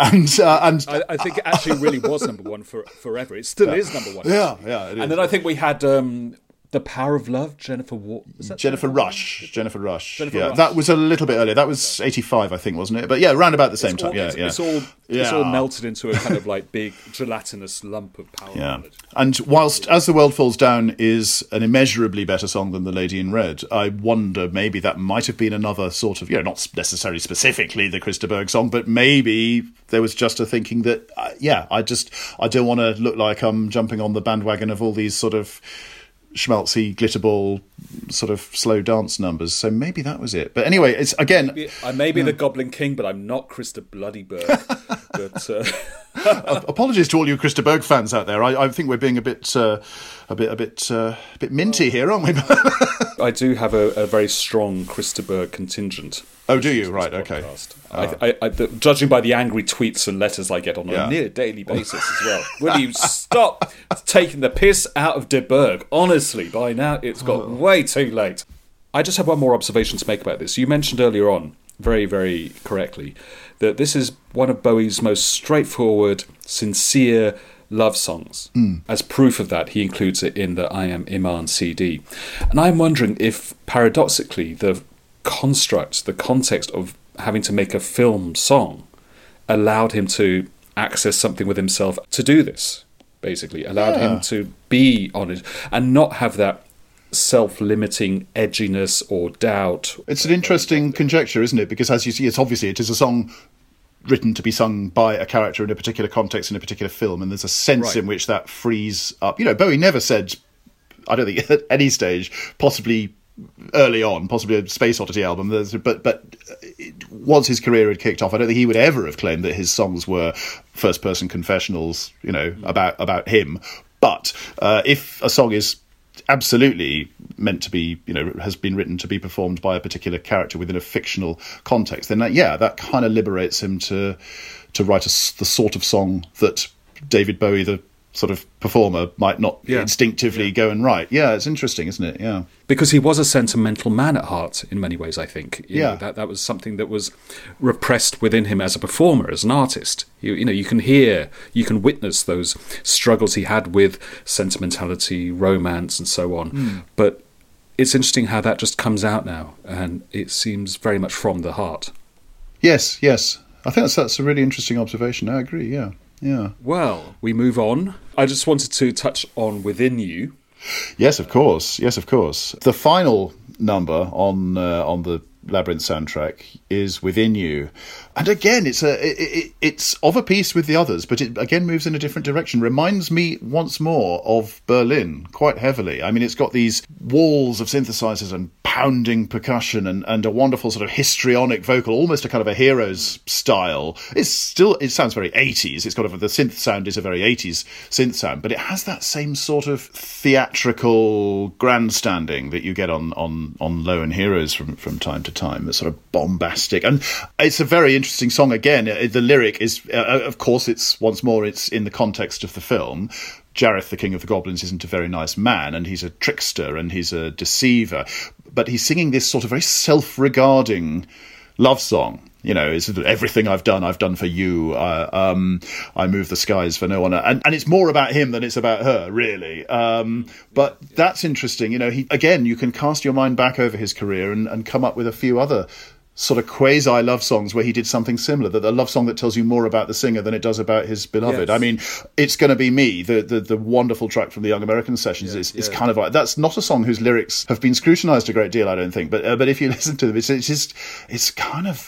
I think it actually really was number one forever. It still is number one. Yeah, it is. And then I think we had The Power of Love, Jennifer Rush. Jennifer Rush. That was a little bit earlier. That was 85, I think, wasn't it? But yeah, around about the same time. It's all melted into a kind of like big gelatinous lump of power. Yeah. And whilst As the World Falls Down is an immeasurably better song than The Lady in Red, I wonder maybe that might have been another sort of, not necessarily specifically the Chris de Burgh song, but maybe there was just a thinking that, I don't want to look like I'm jumping on the bandwagon of all these sort of schmaltzy glitterball sort of slow dance numbers, so maybe that was it. But anyway, it's again, I may be the Goblin King, but I'm not Chris de Bloody Burgh. But apologies to all you Chris de Burgh fans out there. I think we're being a bit minty here, aren't we? I do have a very strong Chris de Burgh contingent. Oh, do you? Right, okay. Judging by the angry tweets and letters I get on a near daily basis as well. Will you stop taking the piss out of de Burgh? Honestly, by now it's got way too late. I just have one more observation to make about this. You mentioned earlier on, very, very correctly, that this is one of Bowie's most straightforward, sincere love songs. As proof of that, he includes it in the I Am Iman CD. And I'm wondering if, paradoxically, the construct, the context of having to make a film song allowed him to access something with himself to do this, basically. Allowed him to be honest and not have that self-limiting edginess or doubt. It's an interesting conjecture, isn't it? Because as you see, it is a song written to be sung by a character in a particular context in a particular film, and there's a sense in which that frees up. Bowie never said, I don't think at any stage, possibly early on, possibly a Space Oddity album, but once his career had kicked off, I don't think he would ever have claimed that his songs were first-person confessionals, about him. But if a song is absolutely meant to be, has been written to be performed by a particular character within a fictional context, then that kind of liberates him to write the sort of song that David Bowie, the sort of performer, might not instinctively go and write. Yeah, it's interesting, isn't it? Yeah. Because he was a sentimental man at heart in many ways, I think. That was something that was repressed within him as a performer, as an artist. You can witness those struggles he had with sentimentality, romance, and so on. But it's interesting how that just comes out now, and it seems very much from the heart. Yes. I think that's a really interesting observation. I agree, yeah. Well, we move on. I just wanted to touch on Within You. Yes, of course. The final number on the Labyrinth soundtrack is Within You, and again it's of a piece with the others, but it again moves in a different direction. Reminds me once more of Berlin quite heavily. I mean, it's got these walls of synthesizers and pounding percussion and a wonderful sort of histrionic vocal, almost a kind of a Heroes style. It sounds very 80s. It's got the synth sound is a very 80s synth sound, but it has that same sort of theatrical grandstanding that you get on Low and Heroes from time to time. It's sort of bombastic, and it's a very interesting song. Again, the lyric is, of course, it's in the context of the film. Jareth, the King of the Goblins, isn't a very nice man, and he's a trickster and he's a deceiver. But he's singing this sort of very self-regarding love song. It's everything I've done for you. I move the skies for no one. And it's more about him than it's about her, really. But that's interesting. You can cast your mind back over his career and come up with a few other sort of quasi love songs where he did something similar, that a love song that tells you more about the singer than it does about his beloved. Yes. I mean, It's Gonna Be Me, the wonderful track from the Young American sessions, is kind of like, that's not a song whose lyrics have been scrutinized a great deal, I don't think, but if you listen to them, it's kind of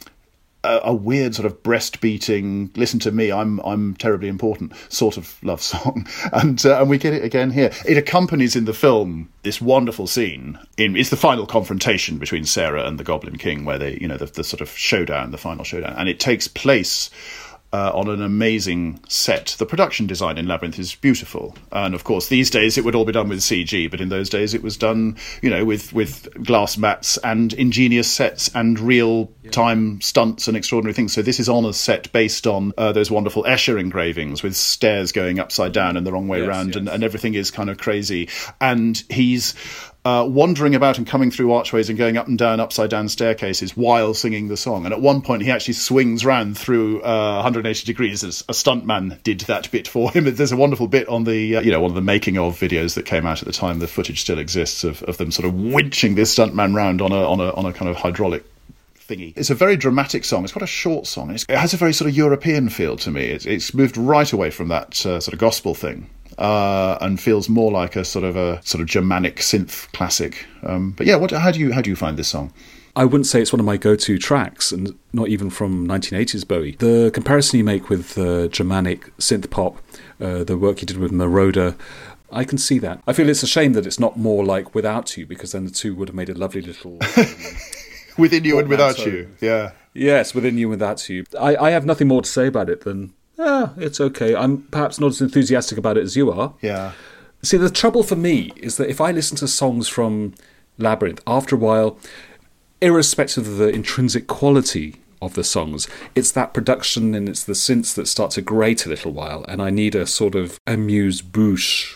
a weird sort of breast-beating, listen to me, I'm terribly important sort of love song. And we get it again here. It accompanies in the film this wonderful scene. It's the final confrontation between Sarah and the Goblin King, where they, the sort of showdown, the final showdown. And it takes place on an amazing set. The production design in Labyrinth is beautiful. And of course, these days it would all be done with CG, but in those days it was done, with glass mats and ingenious sets and real-time stunts and extraordinary things. So this is on a set based on those wonderful Escher engravings with stairs going upside down and the wrong way around, and everything is kind of crazy. And he's wandering about and coming through archways and going up and down upside down staircases while singing the song. And at one point he actually swings round through 180 degrees. As a stuntman did that bit for him. There's a wonderful bit on the one of the making of videos that came out at the time. The footage still exists of them sort of winching this stuntman round on a kind of hydraulic thingy. It's a very dramatic song. It's quite a short song. It has a very sort of European feel to me. It's moved right away from that sort of gospel thing. And feels more like a sort of Germanic synth classic. But yeah, how do you find this song? I wouldn't say it's one of my go-to tracks, and not even from 1980s Bowie. The comparison you make with Germanic synth pop, the work you did with Marauder, I can see that. I feel it's a shame that it's not more like Without You, because then the two would have made a lovely little... Within You and Without You, yeah. Yes, Within You and Without You. I have nothing more to say about it than... it's okay. I'm perhaps not as enthusiastic about it as you are. Yeah. See, the trouble for me is that if I listen to songs from Labyrinth, after a while, irrespective of the intrinsic quality of the songs, it's that production and it's the synths that start to grate a little while, and I need a sort of amuse-bouche.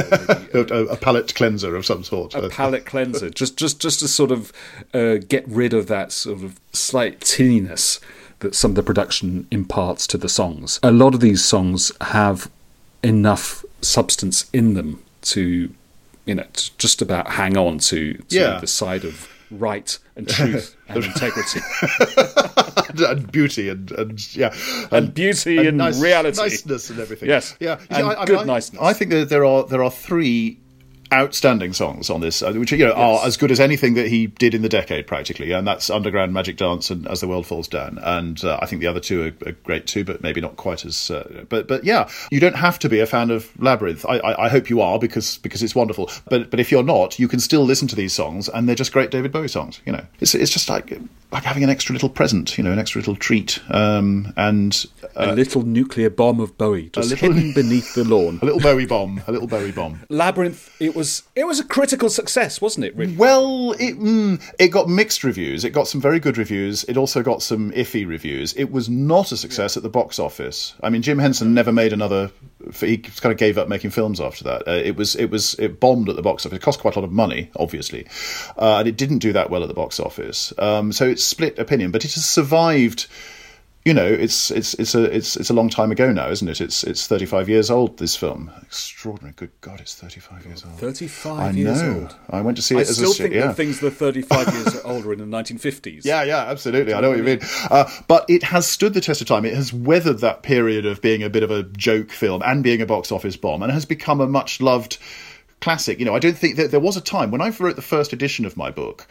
a palate cleanser of some sort. A palate cleanser. Just to sort of get rid of that sort of slight tinniness that some of the production imparts to the songs. A lot of these songs have enough substance in them to just about hang on to the side of right and truth and integrity. and beauty and beauty and reality. Niceness and everything. Yes. Yeah. Niceness. I think that there are three outstanding songs on this, which are as good as anything that he did in the decade, practically, and that's Underground, Magic Dance, and As the World Falls Down. And I think the other two are great too, but maybe not quite as. But yeah, you don't have to be a fan of Labyrinth. I hope you are because it's wonderful. But if you're not, you can still listen to these songs, and they're just great David Bowie songs. It's just like having an extra little present, an extra little treat, and a little nuclear bomb of Bowie just hidden beneath the lawn. A little Bowie bomb. Labyrinth. It was a critical success, wasn't it, really? Well, it got mixed reviews. It got some very good reviews. It also got some iffy reviews. It was not a success at the box office. I mean, Jim Henson never made another... He kind of gave up making films after that. It bombed at the box office. It cost quite a lot of money, obviously. And it didn't do that well at the box office. So it's split opinion. But it has survived... it's a long time ago now, isn't it? It's 35 years old, this film. Extraordinary. Good God, it's 35 years old. 35 years old. I went to see it as a... I still think that things that are 35 years older in the 1950s. Yeah, absolutely. I know what you mean. But it has stood the test of time. It has weathered that period of being a bit of a joke film and being a box office bomb, and has become a much loved classic. I don't think that there was a time when I wrote the first edition of my book,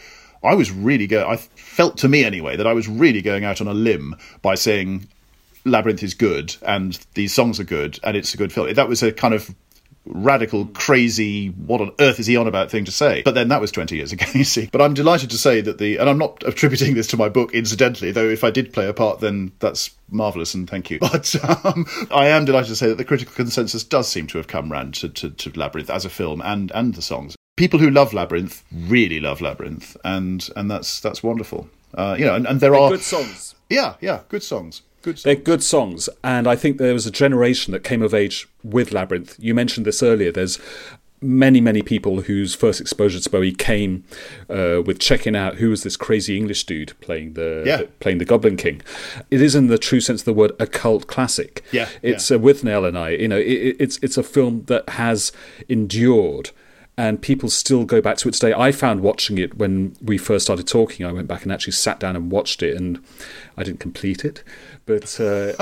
I felt, to me anyway, that I was really going out on a limb by saying Labyrinth is good and these songs are good and it's a good film. That was a kind of radical, crazy, what on earth is he on about thing to say? But then that was 20 years ago, you see. But I'm delighted to say that and I'm not attributing this to my book, incidentally, though if I did play a part, then that's marvellous and thank you. But I am delighted to say that the critical consensus does seem to have come round to Labyrinth as a film and the songs. People who love Labyrinth really love Labyrinth, and that's wonderful. And there are good songs. Yeah, good songs. They're good songs, and I think there was a generation that came of age with Labyrinth. You mentioned this earlier. There's many, many people whose first exposure to Bowie came with checking out who was this crazy English dude playing the Goblin King. It is, in the true sense of the word, a cult classic. Yeah, it's with Nell and I. It's a film that has endured. And people still go back to it today. I found watching it when we first started talking, I went back and actually sat down and watched it, and I didn't complete it, but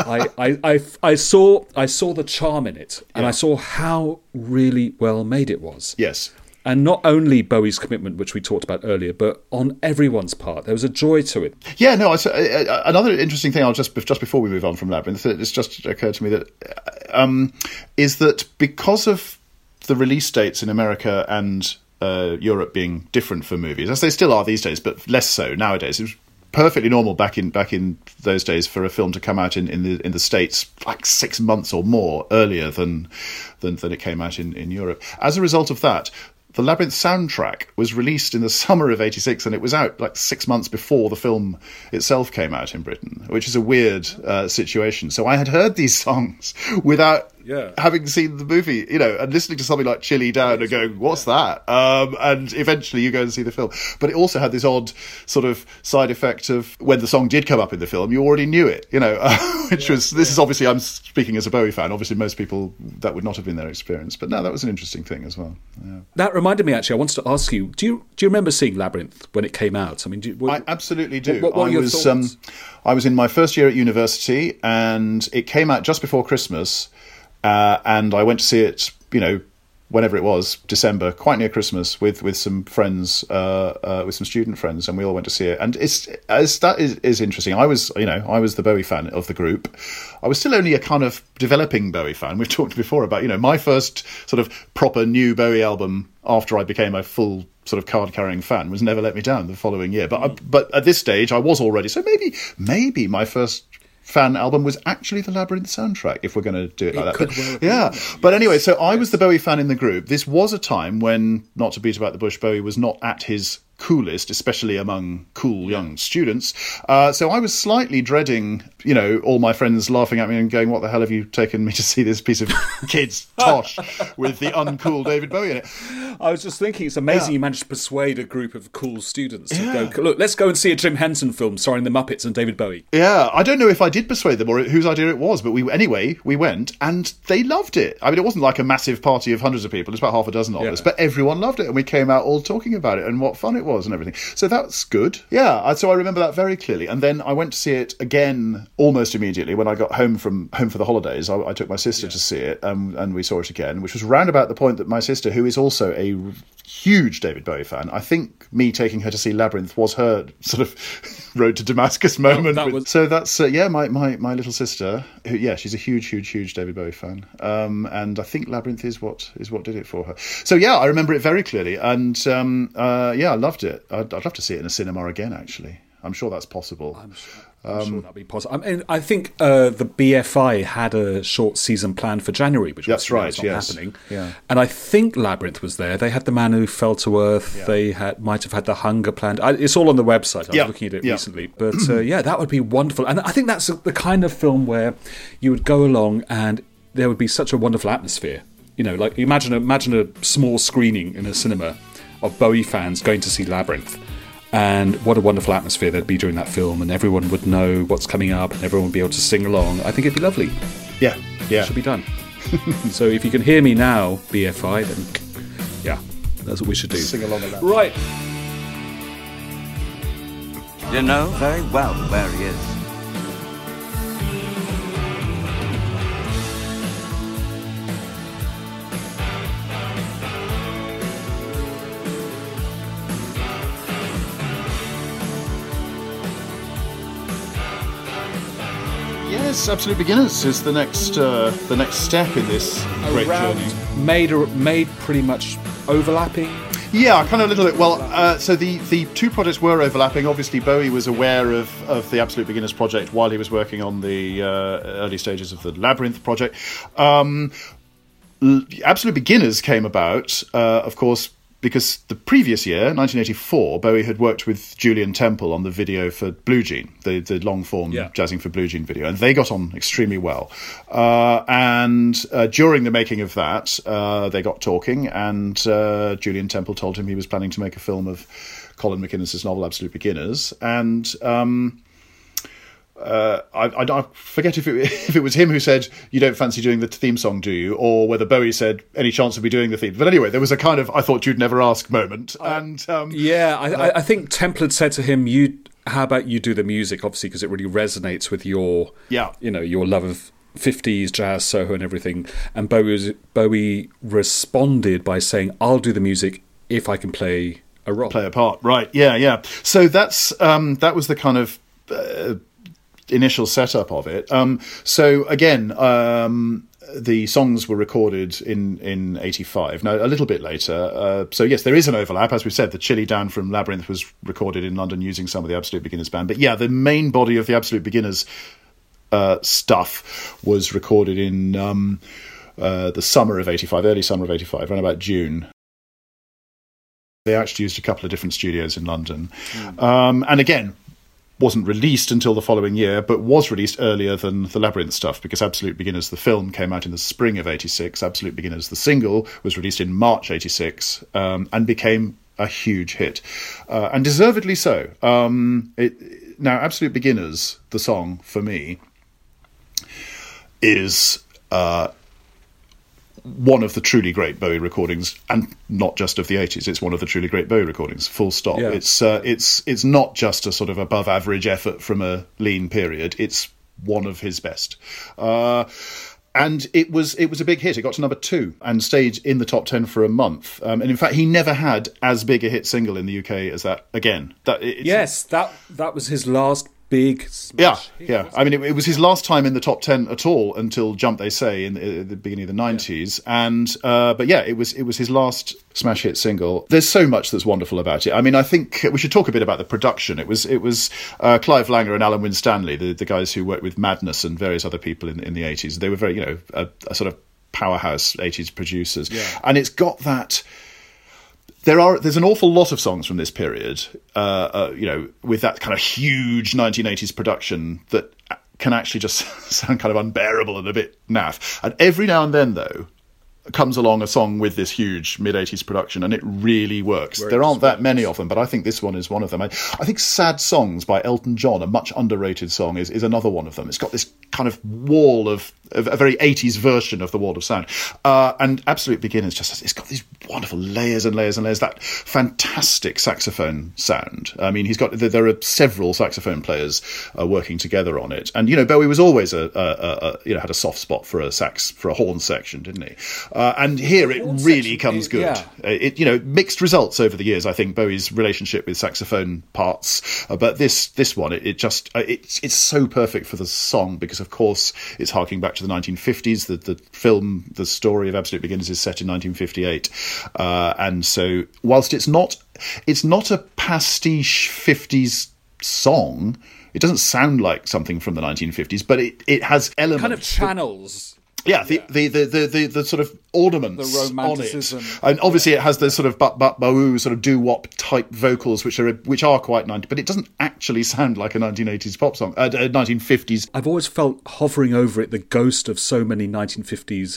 I saw the charm in it, and I saw how really well made it was. Yes. And not only Bowie's commitment, which we talked about earlier, but on everyone's part, there was a joy to it. Yeah, no. Another interesting thing, I'll just before we move on from Labyrinth, it's just occurred to me that is that because of the release dates in America and Europe being different for movies, as they still are these days, but less so nowadays. It was perfectly normal back in those days for a film to come out in the States like 6 months or more earlier than it came out in Europe. As a result of that, the Labyrinth soundtrack was released in the summer of '86, and it was out like 6 months before the film itself came out in Britain, which is a weird situation. So I had heard these songs without having seen the movie, and listening to something like Chili Down and going, what's that? And eventually you go and see the film. But it also had this odd sort of side effect of when the song did come up in the film, you already knew it, which this is obviously, I'm speaking as a Bowie fan, obviously most people, that would not have been their experience. But no, that was an interesting thing as well. Yeah. That reminded me, actually, I wanted to ask you, do you remember seeing Labyrinth when it came out? I mean, I absolutely do. What were your thoughts? I was in my first year at university, and it came out just before Christmas, and I went to see it, whenever it was, December, quite near Christmas, with some friends, with some student friends, and we all went to see it. And that is interesting. I was the Bowie fan of the group. I was still only a kind of developing Bowie fan. We've talked before about, my first sort of proper new Bowie album after I became a full sort of card-carrying fan was Never Let Me Down the following year. But at this stage, I was already, so maybe my first fan album was actually the Labyrinth soundtrack, if we're going to do it like that. But anyway, so I was the Bowie fan in the group. This was a time when, not to beat about the bush, Bowie was not at his coolest, especially among cool young students. So I was slightly dreading, all my friends laughing at me and going, what the hell have you taken me to see this piece of kids tosh with the uncool David Bowie in it? I was just thinking, it's amazing you managed to persuade a group of cool students to go, look, let's go and see a Jim Henson film starring the Muppets and David Bowie. Yeah, I don't know if I did persuade them or whose idea it was, but we went and they loved it. I mean, it wasn't like a massive party of hundreds of people, it's about half a dozen of us, but everyone loved it, and we came out all talking about it and what fun it was and everything. So that's good. Yeah, so I remember that very clearly. And then I went to see it again almost immediately when I got home for the holidays. I took my sister to see it, and we saw it again, which was round about the point that my sister, who is also a huge David Bowie fan, I think me taking her to see Labyrinth was her sort of road to Damascus moment. So that's my little sister, who she's a huge David Bowie fan, and I think Labyrinth is what did it for her. So I remember it very clearly, and I loved it. I'd love to see it in a cinema again, actually. I'm sure that's possible. I'm sure that'd be possible. I mean, I think the BFI had a short season planned for January, which was not happening. Yeah. And I think Labyrinth was there. They had The Man Who Fell to Earth. Yeah. They might have had The Hunger planned. It's all on the website. I was looking at it recently. But that would be wonderful. And I think that's the kind of film where you would go along and there would be such a wonderful atmosphere. Like imagine a small screening in a cinema of Bowie fans going to see Labyrinth. And what a wonderful atmosphere there'd be during that film, and everyone would know what's coming up, and everyone would be able to sing along. I think it'd be lovely. Yeah. It should be done. So if you can hear me now, BFI, then that's what we should do. Sing along with that. Right. You know very well where he is. Yes, Absolute Beginners is the next step in this great journey. Made pretty much overlapping. Yeah, kind of a little bit. Well, so the two projects were overlapping. Obviously, Bowie was aware of the Absolute Beginners project while he was working on the early stages of the Labyrinth project. Absolute Beginners came about, of course, because the previous year, 1984, Bowie had worked with Julian Temple on the video for Blue Jean, the long-form Jazzing for Blue Jean video, and they got on extremely well. And during the making of that, they got talking, and Julian Temple told him he was planning to make a film of Colin McInnes's novel Absolute Beginners, and I forget if it was him who said, you don't fancy doing the theme song, do you? Or whether Bowie said, any chance of me doing the theme? But anyway, there was a kind of, I thought you'd never ask moment. And I think Temple had said to him, how about you do the music, obviously, because it really resonates with your love of 50s jazz, Soho and everything. And Bowie responded by saying, I'll do the music if I can play a role. Play a part, right, yeah. So that was the kind of initial setup of it. So again, the songs were recorded in 85. Now, a little bit later. So yes, there is an overlap. As we said, the Chili Down from Labyrinth was recorded in London using some of the Absolute Beginners band. But yeah, the main body of the Absolute Beginners stuff was recorded in the summer of 85, early summer of 85, around about June. They actually used a couple of different studios in London. And again, wasn't released until the following year, but was released earlier than the Labyrinth stuff, because Absolute Beginners, the film, came out in the spring of 86. Absolute Beginners, the single, was released in March 86, and became a huge hit, and deservedly so. Now, Absolute Beginners, the song, for me, is one of the truly great Bowie recordings, and not just of the 80s. It's one of the truly great Bowie recordings, full stop. Yeah. It's not just a sort of above average effort from a lean period. It's one of his best. And it was a big hit. It got to number 2 and stayed in the top 10 for a month. And in fact, he never had as big a hit single in the UK as that again. That was his last big smash hit. Yeah. I mean, it was his last time in the top 10 at all until Jump They Say in the beginning of the 90s. Yeah. And but yeah, it was his last smash hit single. There's so much that's wonderful about it. I mean, I think we should talk a bit about the production. It was Clive Langer and Alan Winstanley, the guys who worked with Madness and various other people in the 80s. They were very, a sort of powerhouse 80s producers. Yeah. And it's got that. There's an awful lot of songs from this period, with that kind of huge 1980s production that can actually just sound kind of unbearable and a bit naff. And every now and then, though, comes along a song with this huge mid-80s production, and it really works. There aren't that many of them, but I think this one is one of them. I think Sad Songs by Elton John, a much underrated song, is another one of them. It's got this kind of wall of a very 80s version of the Wall of Sound. And Absolute Beginners it's got these wonderful layers and layers and layers, that fantastic saxophone sound. I mean, there are several saxophone players working together on it. And, Bowie was always had a soft spot for a horn section, didn't he? And here it really comes good. Yeah. Mixed results over the years, I think, Bowie's relationship with saxophone parts. But this one, it's so perfect for the song, because of course it's harking back to the 1950s. The film, the story of Absolute Beginners, is set in 1958. And so whilst it's not a pastiche 50s song, it doesn't sound like something from the 1950s, but it has elements. Kind of channels. Yeah, the sort of ornaments, the romanticism on it, and obviously it has the sort of boo sort of doo-wop type vocals, which are quite 90s, but it doesn't actually sound like a 1980s pop song, 1950s. I've always felt hovering over it the ghost of so many 1950s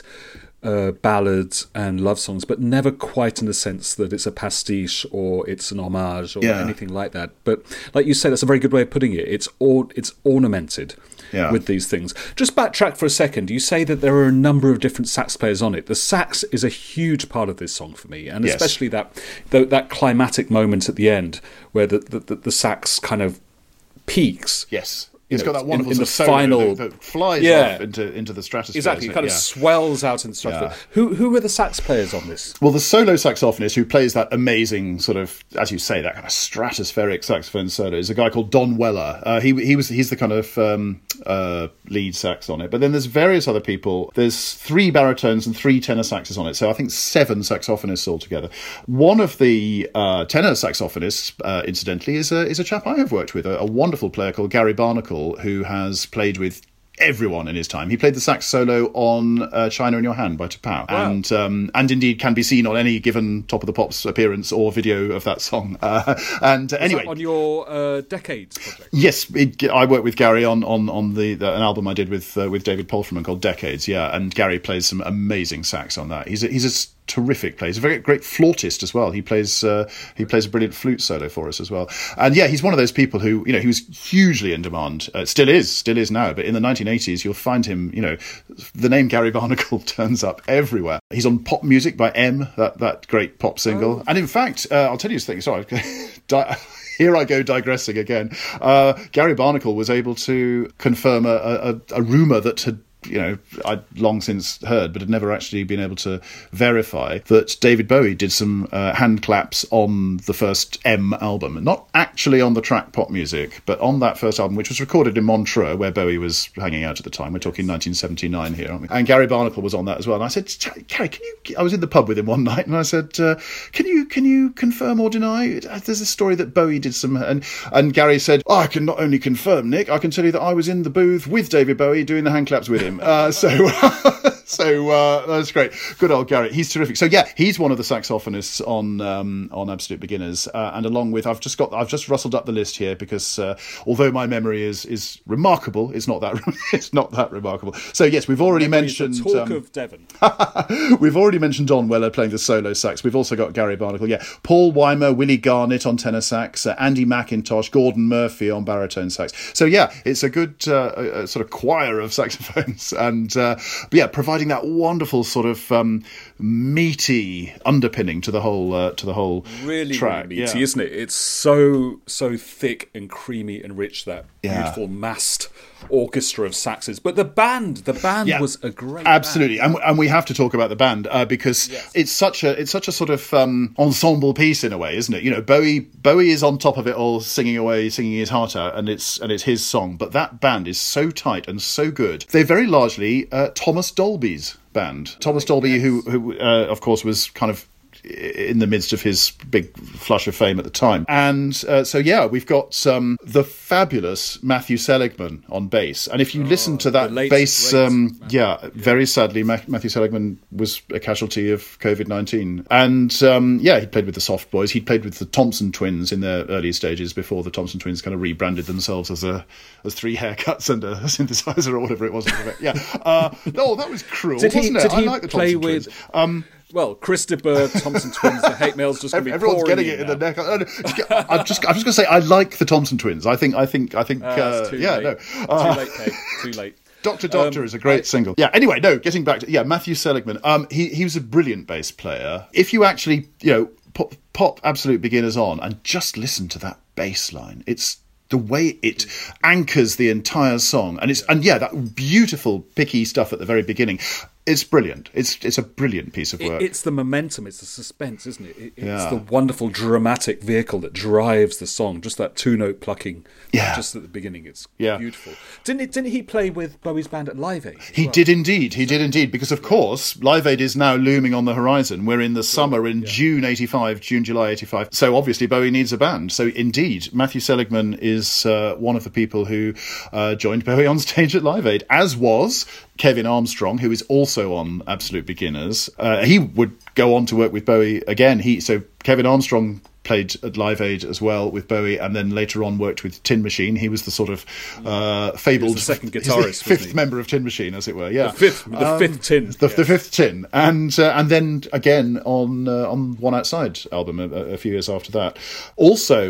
ballads and love songs, but never quite in the sense that it's a pastiche or it's an homage or anything like that. But like you said, that's a very good way of putting it. It's ornamented. Yeah. With these things. Just backtrack for a second. You say that there are a number of different sax players on it. The sax is a huge part of this song for me, and especially that climatic moment at the end where the sax kind of peaks. Yes. It's got that wonderful in the final that flies off into the stratosphere. Exactly, it kind of swells out in the stratosphere. Yeah. Who were the sax players on this? Well, the solo saxophonist who plays that amazing sort of, as you say, that kind of stratospheric saxophone solo is a guy called Don Weller. He's the kind of lead sax on it. But then there's various other people. There's 3 baritones and 3 tenor saxes on it. So I think 7 saxophonists altogether. One of the tenor saxophonists, incidentally, is a chap I have worked with, a wonderful player called Gary Barnacle, who has played with everyone in his time. He played the sax solo on China in Your Hand by T'Pau. Wow. And indeed can be seen on any given Top of the Pops appearance or video of that song. Anyway, on your Decades project? Yes, I worked with Gary on an album I did with David Polframan called Decades, and Gary plays some amazing sax on that. He's a terrific player. He's a very great flautist as well. He plays a brilliant flute solo for us as well. And he's one of those people who, he was hugely in demand. Still is now, but in the 1980s you'll find him, the name Gary Barnacle turns up everywhere. He's on Pop Music by M, that great pop single. Oh. And in fact, I'll tell you this thing, sorry, here I go digressing again. Gary Barnacle was able to confirm a rumour that had I'd long since heard, but had never actually been able to verify, that David Bowie did some hand claps on the first M album. Not actually on the track Pop Music, but on that first album, which was recorded in Montreux, where Bowie was hanging out at the time. We're talking 1979 here, aren't we? And Gary Barnacle was on that as well. And I said, Gary, I was in the pub with him one night, and I said, can you confirm or deny? There's a story that Bowie did some... And Gary said, I can not only confirm, Nick, I can tell you that I was in the booth with David Bowie doing the hand claps with him. him. That's great. Good old Gary. He's terrific. So yeah, he's one of the saxophonists on Absolute Beginners, and along with I've just rustled up the list here because although my memory is remarkable, it's not that remarkable. So yes, we've already mentioned the talk of Devon. We've already mentioned Don Weller playing the solo sax. We've also got Gary Barnacle. Yeah, Paul Weimer, Willie Garnett on tenor sax, Andy McIntosh, Gordon Murphy on baritone sax. So yeah, it's a good sort of choir of saxophones, and yeah, providing that wonderful sort of meaty underpinning to the whole really track. Really meaty, isn't it? It's so thick and creamy and rich, that beautiful massed orchestra of saxes. But the band was a great absolutely band. And we have to talk about the band because it's such a sort of ensemble piece in a way, isn't it? You know, Bowie is on top of it all, singing his heart out, and it's his song, but that band is so tight and so good. They're very largely Thomas Dolby's band. Thomas Dolby, who of course was kind of in the midst of his big flush of fame at the time. And so, yeah, we've got the fabulous Matthew Seligman on bass. And if you listen to that bass, very sadly, Matthew Seligman was a casualty of COVID-19. And, he played with the Soft Boys. He played with the Thompson Twins in their early stages before the Thompson Twins kind of rebranded themselves as three haircuts and a synthesizer or whatever it was. That was cruel, wasn't it? I like the Thompson Twins. Well, Christopher, Thompson Twins, the hate mail's just going to be everyone's getting it in the neck. I'm just going to say I like the Thompson Twins. I think. Too late, Kate. Too late. Doctor is a great single. Yeah. Anyway, getting back to Matthew Seligman. He was a brilliant bass player. If you actually pop Absolute Beginners on and just listen to that bass line, it's the way it anchors the entire song, and that beautiful picky stuff at the very beginning. It's brilliant. It's a brilliant piece of work. It's the momentum, it's the suspense, isn't it? It's the wonderful dramatic vehicle that drives the song. Just that two-note plucking, just at the beginning. It's beautiful. Didn't he play with Bowie's band at Live Aid? He did indeed. Because of course, Live Aid is now looming on the horizon. We're in the summer in June, July 85. So obviously Bowie needs a band. So indeed, Matthew Seligman is one of the people who joined Bowie on stage at Live Aid, as was Kevin Armstrong, who is also on Absolute Beginners. He would go on to work with Bowie again. So Kevin Armstrong played at Live Aid as well with Bowie, and then later on worked with Tin Machine. He was the sort of fabled second guitarist, fifth member of Tin Machine, as it were. Yeah, the fifth Tin, the fifth Tin, and then again on One Outside album a few years after that. Also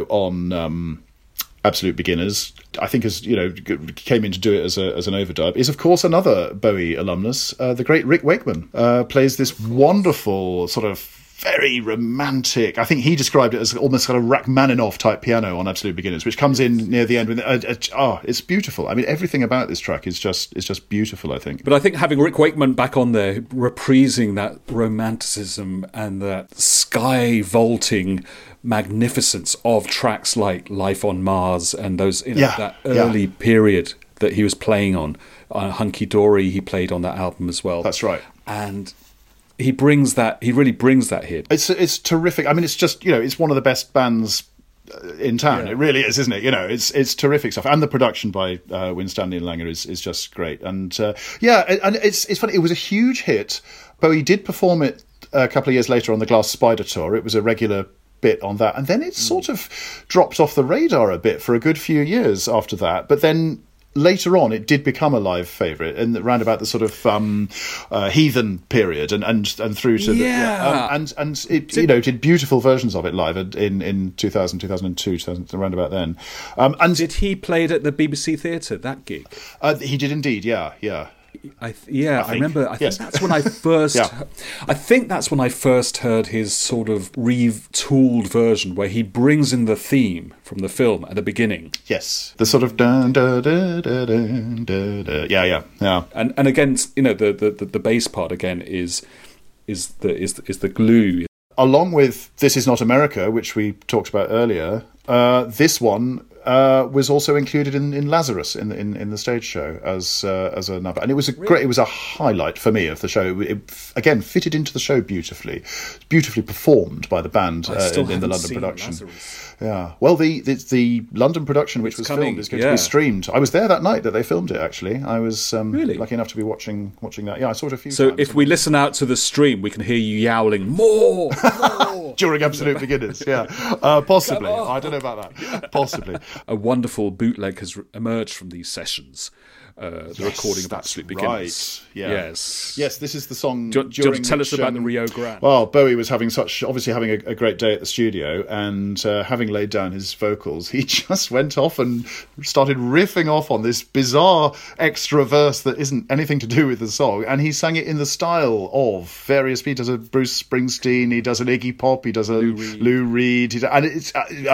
on Absolute Beginners, I think, as came in to do it as an overdub, is of course another Bowie alumnus, the great Rick Wakeman, plays this wonderful sort of very romantic. I think he described it as almost kind of Rachmaninoff type piano on Absolute Beginners, which comes in near the end with it's beautiful. I mean, everything about this track is just beautiful, I think. But I think having Rick Wakeman back on there, reprising that romanticism and that sky vaulting magnificence of tracks like Life on Mars and those that early period that he was playing on, Hunky Dory, he played on that album as well. That's right. And he really brings that here. It's terrific. I mean, it's just, it's one of the best bands in town. It really is, isn't it? It's terrific stuff. And the production by Winstanley and Langer is just great. And and it's funny. It was a huge hit. Bowie did perform it a couple of years later on the Glass Spider tour. It was a regular bit on that, and then it sort of dropped off the radar a bit for a good few years after that. But then later on, it did become a live favourite, and around about the sort of Heathen period, and through to and it did beautiful versions of it live in 2000, 2002, around about then. And did he play it at the BBC Theatre, that gig? He did indeed. Yeah. I remember. I think that's when I first. I think that's when I first heard his sort of retooled version, where he brings in the theme from the film at the beginning. Yes, the sort of dun dun dun dun dun dun dun. Yeah. And again, the bass part again is the glue. Along with This Is Not America, which we talked about earlier, this one was also included in Lazarus in the stage show as a number, and it was it was a highlight for me of the show. It again fitted into the show beautifully performed by the band in the London production. Lazarus. Yeah, well, the London production, which was filmed, is going to be streamed. I was there that night that they filmed it. Actually, I was lucky enough to be watching that. Yeah, I saw it a few times. So if we listen out to the stream, we can hear you yowling more during Absolute Beginners. Yeah, possibly. I don't know about that. Possibly. A wonderful bootleg has emerged from these sessions. The recording of Absolute Beginners. Right. Yeah. Yes. This is the song. Do you want to tell us about the Rio Grande? Well, Bowie was obviously having a great day at the studio, and having laid down his vocals, he just went off and started riffing off on this bizarre extra verse that isn't anything to do with the song, and he sang it in the style of various people. He does a Bruce Springsteen, he does an Iggy Pop, he does a Lou Reed, and it's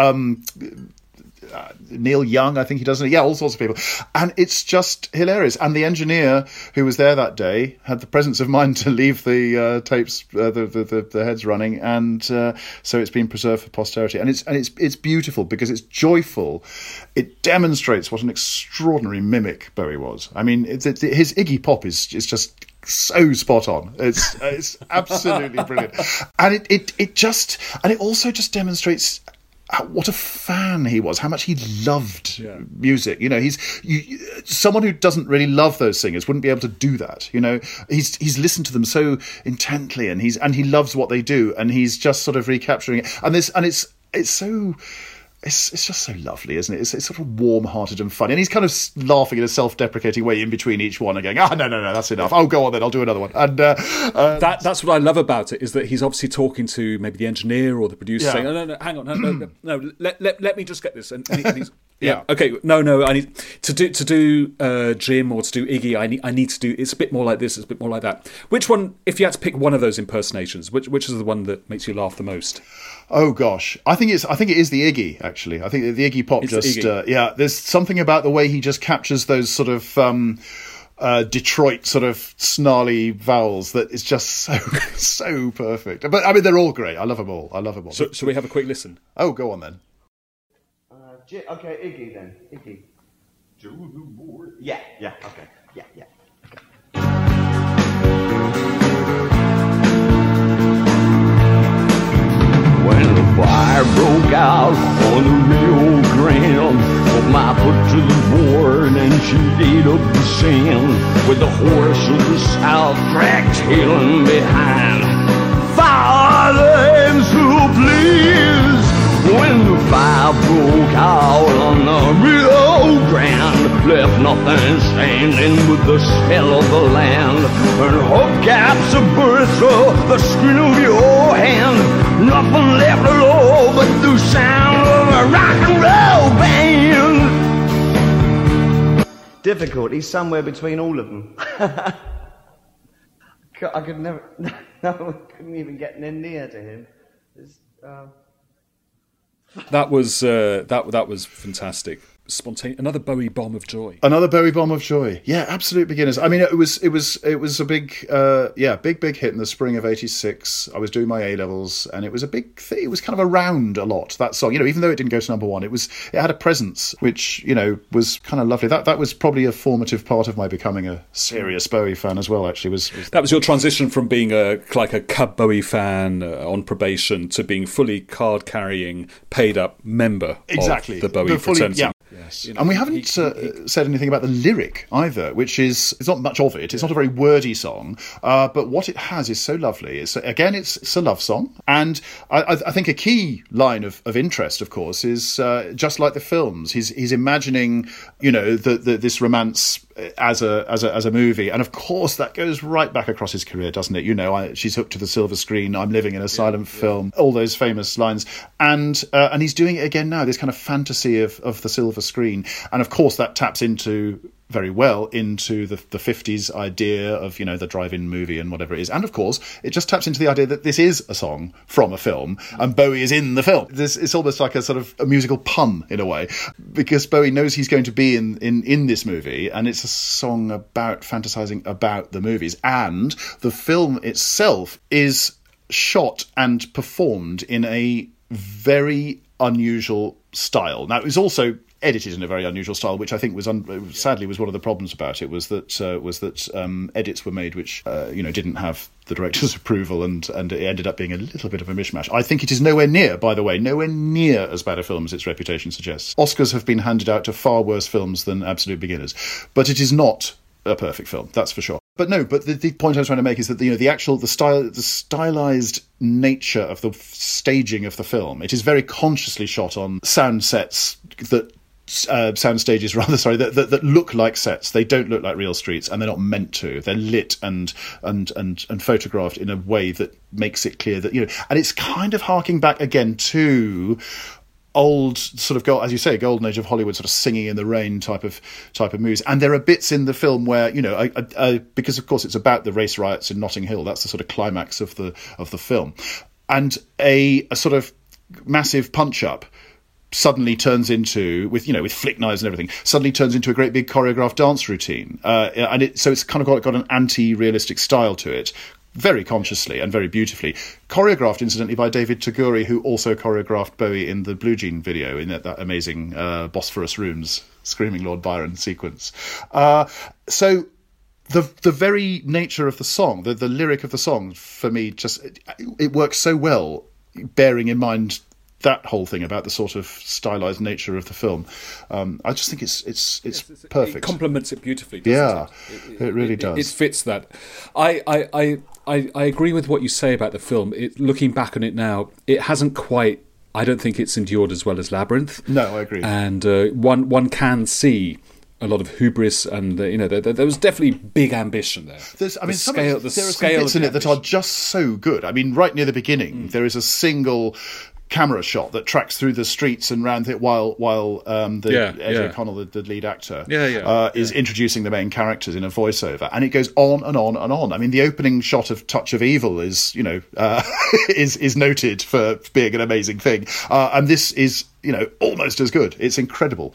Neil Young, I think he does. Yeah, all sorts of people. And it's just hilarious. And the engineer who was there that day had the presence of mind to leave the tapes, the heads running, and so it's been preserved for posterity. And it's beautiful because it's joyful. It demonstrates what an extraordinary mimic Bowie was. I mean, his Iggy Pop is just so spot on. It's absolutely brilliant. And it also just demonstrates what a fan he was, how much he loved music. You know, someone who doesn't really love those singers wouldn't be able to do that. You know, he's listened to them so intently, and he loves what they do, and he's just sort of recapturing it. And it's so. It's just so lovely, isn't it? It's sort of warm-hearted and funny. And he's kind of laughing in a self-deprecating way in between each one and going, no, that's enough. Oh, go on then, I'll do another one. And that's what I love about it, is that he's obviously talking to maybe the engineer or the producer saying, no, hang on, no, let me just get this. And he's... Yeah. Okay. No. I need to do Jim or to do Iggy. I need to do. It's a bit more like this. It's a bit more like that. Which one? If you had to pick one of those impersonations, which is the one that makes you laugh the most? Oh gosh, I think it is the Iggy. Actually, I think the Iggy Pop There's something about the way he just captures those sort of Detroit sort of snarly vowels that is just so perfect. But I mean, they're all great. I love them all. So shall we have a quick listen? Oh, go on then. Okay, Iggy then. Iggy. Yeah, okay. Yeah. Okay. When the fire broke out on the Rio Grande, put my foot to the board and she ate up the sand, with the horse of the South dragged tailing behind. Father, so please. When the fire broke out on the Rio Grande, left nothing standing but the smell of the land, and hubcaps of birth, the screen of your hand, nothing left below but the sound of a rock and roll band. Difficulty somewhere between all of them. I could never, couldn't even get near to him. That was fantastic. Spontaneous. Another Bowie bomb of joy. Yeah, Absolute Beginners. I mean, it was a big hit in the spring of '86. I was doing my A-levels, and it was a big thing. It was kind of around a lot, that song. You know, even though it didn't go to number one, it had a presence which, you know, was kind of lovely. That was probably a formative part of my becoming a serious Bowie fan as well. Actually, that was your transition from being a Cub Bowie fan on probation to being fully card-carrying, paid-up member of the Bowie fraternity. Yeah. Yes. You know, and we haven't said anything about the lyric either, which is, it's not much of it. It's not a very wordy song, but what it has is so lovely. It's a love song. And I think a key line of interest, of course, is just like the films. He's imagining, you know, this romance as a movie, and of course that goes right back across his career, doesn't it? You know, she's hooked to the silver screen, I'm living in a silent film, all those famous lines, and he's doing it again now, this kind of fantasy of the silver screen, and of course that taps very well into the 50s idea of, you know, the drive-in movie and whatever it is. And of course, it just taps into the idea that this is a song from a film and Bowie is in the film. It's almost like a sort of a musical pun in a way, because Bowie knows he's going to be in this movie, and it's a song about fantasizing about the movies. And the film itself is shot and performed in a very unusual style. Now, it was also edited in a very unusual style, which I think was sadly was one of the problems about it, was that edits were made which didn't have the director's approval, and it ended up being a little bit of a mishmash. I think it is nowhere near as bad a film as its reputation suggests. Oscars have been handed out to far worse films than Absolute Beginners, but it is not a perfect film, that's for sure. But the point I was trying to make is that the stylized nature of the staging of the film, it is very consciously shot on sound sets sound stages that look like sets. They don't look like real streets, and they're not meant to. They're lit and photographed in a way that makes it clear that, and it's kind of harking back again to old sort of, as you say, golden age of Hollywood, sort of Singing in the Rain type of movies. And there are bits in the film where, because of course it's about the race riots in Notting Hill. That's the sort of climax of the film, and a sort of massive punch up suddenly turns into, with flick knives and everything, suddenly turns into a great big choreographed dance routine, so it's kind of got an anti-realistic style to it, very consciously and very beautifully. Choreographed, incidentally, by David Taguri, who also choreographed Bowie in the Blue Jean video, in that amazing Bosphorus Rooms Screaming Lord Byron sequence. So the very nature of the song, the lyric of the song, for me, it works so well, bearing in mind that whole thing about the sort of stylized nature of the film. I just think it's perfect. It complements it beautifully. Yeah, it really does. It fits that. I agree with what you say about the film. Looking back on it now, it hasn't quite. I don't think it's endured as well as Labyrinth. No, I agree. And one can see a lot of hubris, and there was definitely big ambition there. There are some bits in it that are just so good. I mean, right near the beginning, there is a single camera shot that tracks through the streets and round it while Ed O'Connell, the lead actor, is introducing the main characters in a voiceover, and it goes on and on and on. I mean, the opening shot of Touch of Evil is is noted for being an amazing thing, and this is almost as good. It's incredible.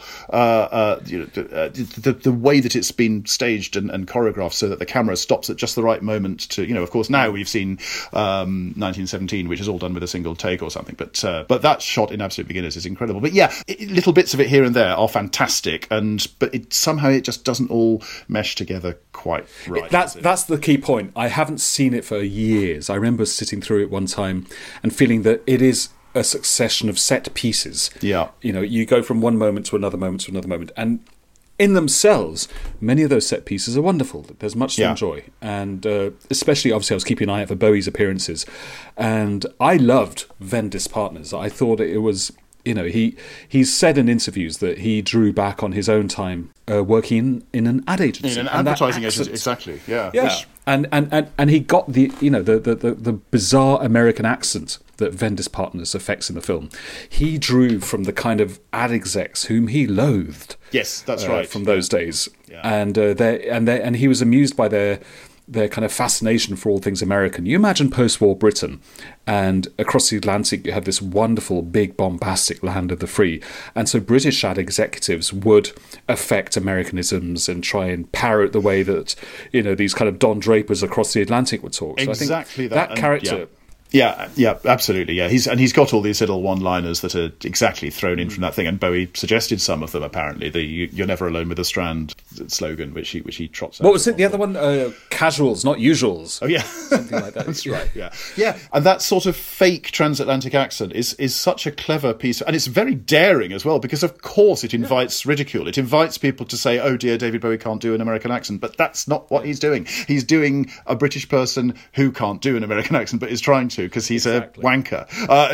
The way that it's been staged and choreographed so that the camera stops at just the right moment to, of course, now we've seen 1917, which is all done with a single take or something. But that shot in Absolute Beginners is incredible. But yeah, little bits of it here and there are fantastic, but somehow it just doesn't all mesh together quite right. That's the key point. I haven't seen it for years. I remember sitting through it one time and feeling that it is a succession of set pieces. Yeah. You go from one moment to another moment to another moment, and in themselves, many of those set pieces are wonderful. There's much to enjoy, and especially, obviously, I was keeping an eye out for Bowie's appearances, and I loved Vendis Partners. I thought it was, he's said in interviews that he drew back on his own time working in an ad agency, in an advertising agency, exactly. Yeah. And he got the bizarre American accent that Vendis Partners affects in the film. He drew from the kind of ad execs whom he loathed. Yes, that's right. From those days, and he was amused by their kind of fascination for all things American. You imagine post-war Britain, and across the Atlantic you have this wonderful, big, bombastic land of the free, and so British ad executives would affect Americanisms and try and parrot the way that these kind of Don Drapers across the Atlantic would talk. So exactly I think that character. Yeah. Yeah, absolutely. Yeah, he's got all these little one-liners that are exactly thrown in from that thing, and Bowie suggested some of them. Apparently, the "You're never alone with the Strand" slogan, which he trots out. What was it? The other one, casuals, not usuals. Oh yeah, something like that. That's right. Yeah. And that sort of fake transatlantic accent is such a clever piece, and it's very daring as well, because of course it invites ridicule. It invites people to say, "Oh dear, David Bowie can't do an American accent," but that's not what he's doing. He's doing a British person who can't do an American accent, but is trying to, because he's a wanker.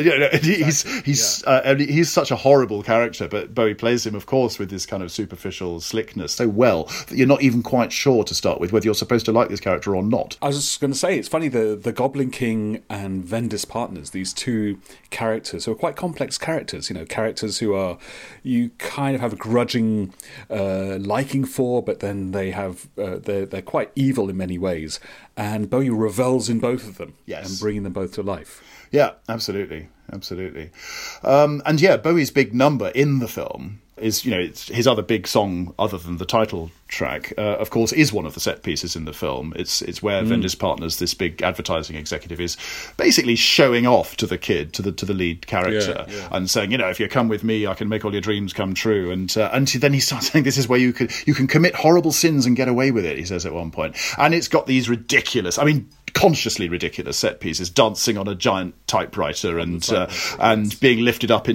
He's such a horrible character, but Bowie plays him, of course, with this kind of superficial slickness so well that you're not even quite sure to start with whether you're supposed to like this character or not. I was just going to say, it's funny, the Goblin King and Vendis Partners, these two characters who are quite complex characters, characters who you kind of have a grudging liking for, but then they have they're quite evil in many ways, and Bowie revels in both of them, and bringing them both to life. Yeah, absolutely. And Bowie's big number in the film is, it's his other big song other than the title track, of course, is one of the set pieces in the film. It's where Wendys Partners, this big advertising executive, is basically showing off to the kid, to the lead character, and saying, if you come with me, I can make all your dreams come true. And then he starts saying, this is where you can commit horrible sins and get away with it, he says at one point. And it's got these ridiculous, consciously ridiculous set pieces, dancing on a giant typewriter and being lifted up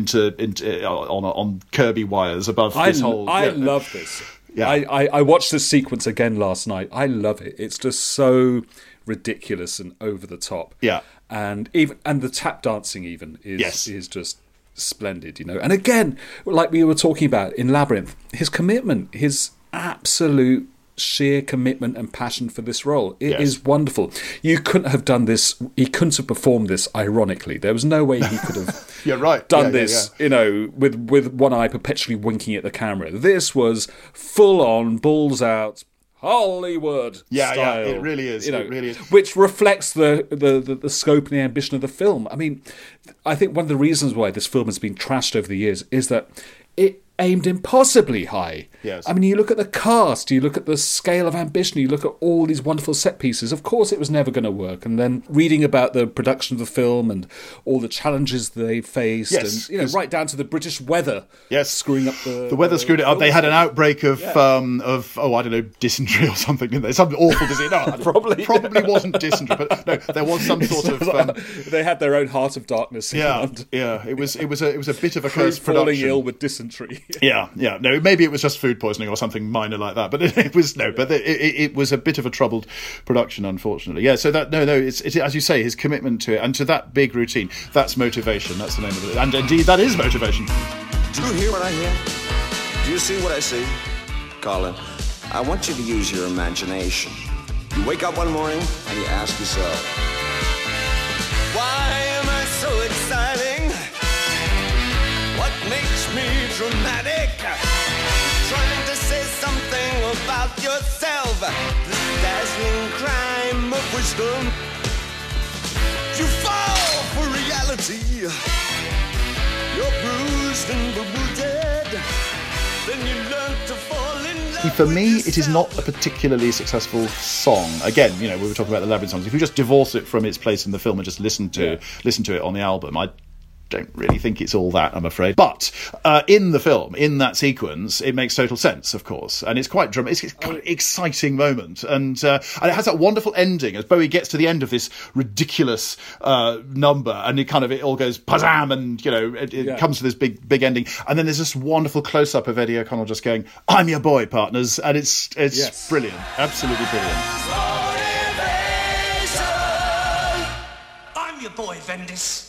on Kirby wires above this whole. I love this. Yeah. I watched this sequence again last night. I love it. It's just so ridiculous and over the top. Yeah, and the tap dancing is just splendid. And again, like we were talking about in Labyrinth, his commitment, his absolute sheer commitment and passion for this role. It is wonderful. You couldn't have done this. He couldn't have performed this ironically. There was no way he could have done this, with one eye perpetually winking at the camera. This was full on, balls out, Hollywood style. Yeah, it really is. It really is. Which reflects the scope and the ambition of the film. I think one of the reasons why this film has been trashed over the years is that it aimed impossibly high. Yes. You look at the cast, you look at the scale of ambition, you look at all these wonderful set pieces. Of course it was never going to work. And then reading about the production of the film and all the challenges they faced, and right down to the British weather screwing up the weather screwed it up. They had an outbreak of dysentery or something, didn't they? Something awful disease. No, probably wasn't dysentery, but no, there was some sort of. They had their own Heart of Darkness. Yeah. It was a bit of a cursed falling production. Ill with dysentery. Yeah. No, maybe it was just food poisoning or something minor like that. But it was a bit of a troubled production, unfortunately. Yeah. So it's as you say, his commitment to it and to that big routine. That's motivation. That's the name of it. And indeed, that is motivation. Do you hear what I hear? Do you see what I see? Colin, I want you to use your imagination. You wake up one morning and you ask yourself, why am I so exciting? What makes me dramatic? Trying to say something about yourself. This dazzling crime of wisdom. You fall for reality. You're bruised and bewildered. Then you learn to fall in love. For me, it is not a particularly successful song. Again, we were talking about the Labyrinth songs. If you just divorce it from its place in the film and just listen to it on the album, I don't really think it's all that, I'm afraid. But in the film, in that sequence, it makes total sense, of course, and it's quite dramatic. It's quite an exciting moment, and it has that wonderful ending as Bowie gets to the end of this ridiculous number, and it all goes pazam, and it comes to this big ending, and then there's this wonderful close up of Eddie O'Connell just going, "I'm your boy, partners," and it's brilliant, absolutely brilliant. I'm your boy, Wendys.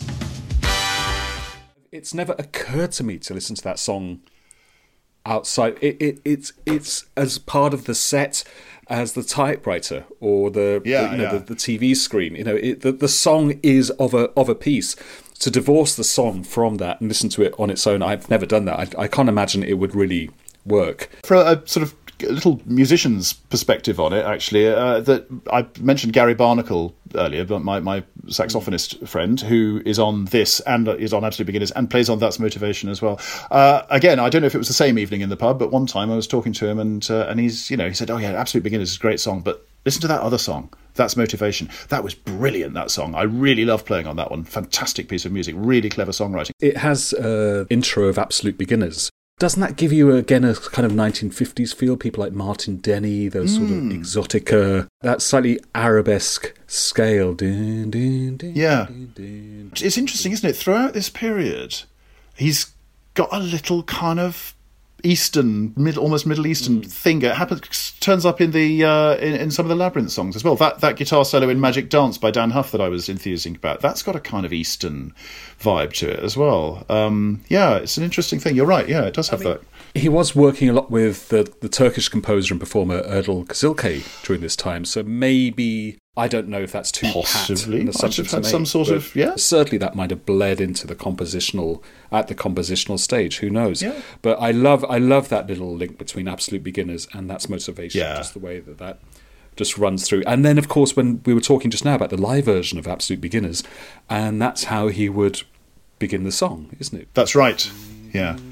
It's never occurred to me to listen to that song outside. It's as part of the set as the typewriter or the TV screen. The song is of a piece. To divorce the song from that and listen to it on its own, I've never done that. I can't imagine it would really work. For a sort of little musician's perspective on it, actually, that I mentioned Gary Barnacle earlier, but my saxophonist friend, who is on this and is on Absolute Beginners and plays on That's Motivation as well. Again, I don't know if it was the same evening in the pub, but one time I was talking to him and he said, "Oh yeah, Absolute Beginners is a great song, but listen to that other song. That's Motivation. That was brilliant, that song. I really love playing on that one. Fantastic piece of music, really clever songwriting." It has an intro of Absolute Beginners. Doesn't that give you, again, a kind of 1950s feel? People like Martin Denny, those sort of exotica, that slightly arabesque scale. Dun, dun, dun, yeah. dun, dun. It's interesting, isn't it? Throughout this period, he's got a little kind of Eastern, almost Middle Eastern thing. It turns up in the in some of the Labyrinth songs as well. That guitar solo in Magic Dance by Dan Huff that I was enthusing about, that's got a kind of Eastern vibe to it as well. It's an interesting thing. You're right. Yeah, it does have that. He was working a lot with the Turkish composer and performer Erdal Kazilke during this time, so maybe, I don't know if that's too possibly pat. Might have had some sort of certainly that might have bled into the compositional stage. Who knows? Yeah. But I love that little link between Absolute Beginners and That's Motivation. Yeah. Just the way that just runs through. And then, of course, when we were talking just now about the live version of Absolute Beginners, and that's how he would begin the song, isn't it? That's right. Yeah.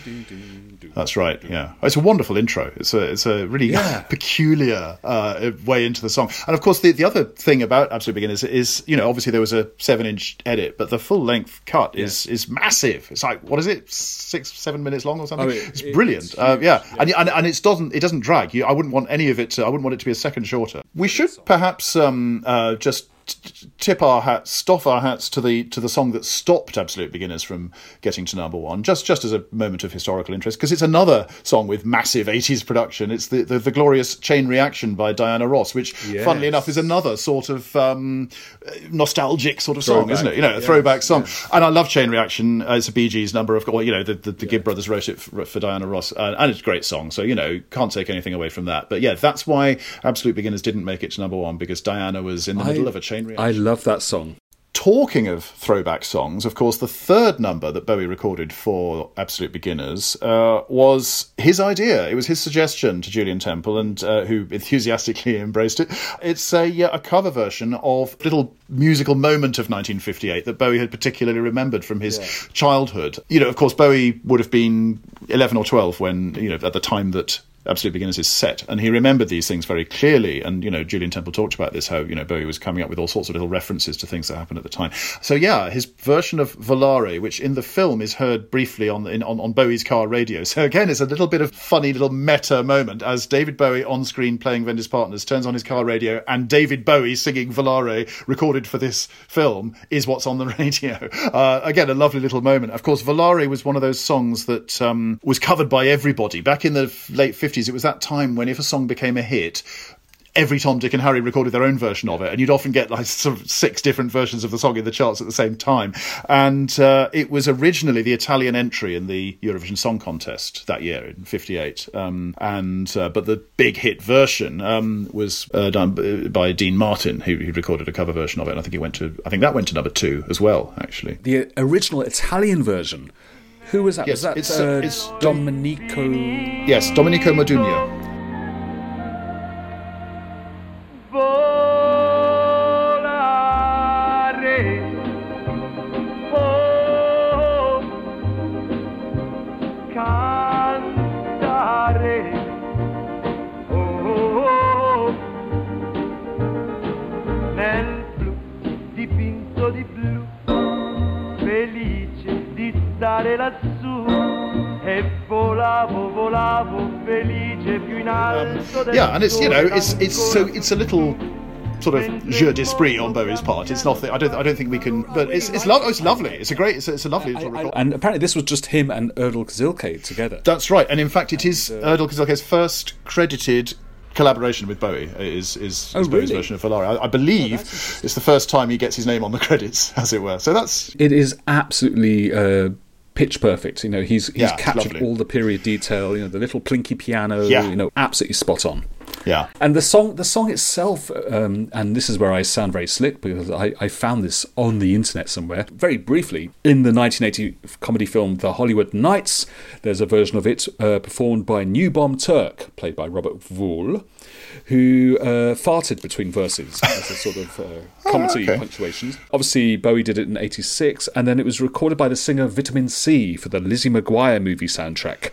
That's right. Yeah, it's a wonderful intro. It's a really peculiar way into the song. And of course, the other thing about Absolute Beginners is, obviously there was a 7-inch edit, but the full length cut is massive. It's like, what is it, 6-7 minutes long or something? It's brilliant. And it doesn't drag. I wouldn't want any of it. I wouldn't want it to be a second shorter. We should perhaps just doff our hats to the song that stopped Absolute Beginners from getting to number one, just as a moment of historical interest, because it's another song with massive 80s production. It's the glorious Chain Reaction by Diana Ross, which, funnily enough, is another sort of nostalgic sort of song, isn't it? A throwback song. Yeah. And I love Chain Reaction. It's a Bee Gees number. The Gibb brothers wrote it for Diana Ross, and it's a great song, so, can't take anything away from that. But yeah, that's why Absolute Beginners didn't make it to number one, because Diana was in the middle of a chain reaction. I love that song. Talking of throwback songs, of course, the third number that Bowie recorded for Absolute Beginners was his idea. It was his suggestion to Julian Temple, and who enthusiastically embraced it. It's a cover version of a little musical moment of 1958 that Bowie had particularly remembered from his childhood. Of course, Bowie would have been 11 or 12 when, at the time that Absolute Beginners is set, and he remembered these things very clearly. And Julian Temple talked about this, how Bowie was coming up with all sorts of little references to things that happened at the time. So his version of Volare, which in the film is heard briefly on Bowie's car radio. So again, it's a little bit of funny little meta moment as David Bowie on screen playing Vendors Partners turns on his car radio, and David Bowie singing Volare, recorded for this film, is what's on the radio. Again, a lovely little moment. Of course, Volare was one of those songs that was covered by everybody back in the late 50s. It was that time when if a song became a hit, every Tom, Dick and Harry recorded their own version of it, and you'd often get like sort of 6 different versions of the song in the charts at the same time. And it was originally the Italian entry in the Eurovision Song Contest that year in '58, but the big hit version was done by Dean Martin, who recorded a cover version of it. And I think that went to number 2 as well, actually. The original Italian version. Who was that? Yes, was that it's Domenico? Yes, Domenico Modugno. And it's a little sort of jeu d'esprit on Bowie's part. It's not. I don't think we can. But it's lovely. It's a lovely little record. And apparently this was just him and Erdal Kazilke together. That's right. And in fact, it is Erdal Kazilke's first credited collaboration with Bowie is Bowie's version of Volare. I believe it's the first time he gets his name on the credits, as it were. So it is absolutely pitch perfect. He's captured lovely. All the period detail. The little plinky piano. Absolutely spot on. Yeah. And the song itself, and this is where I sound very slick because I found this on the internet somewhere. Very briefly, in the 1980 comedy film The Hollywood Knights, there's a version of it performed by New Bomb Turk, played by Robert Vuhl, who farted between verses as a sort of comedy punctuations. Obviously, Bowie did it in '86, and then it was recorded by the singer Vitamin C for the Lizzie McGuire movie soundtrack.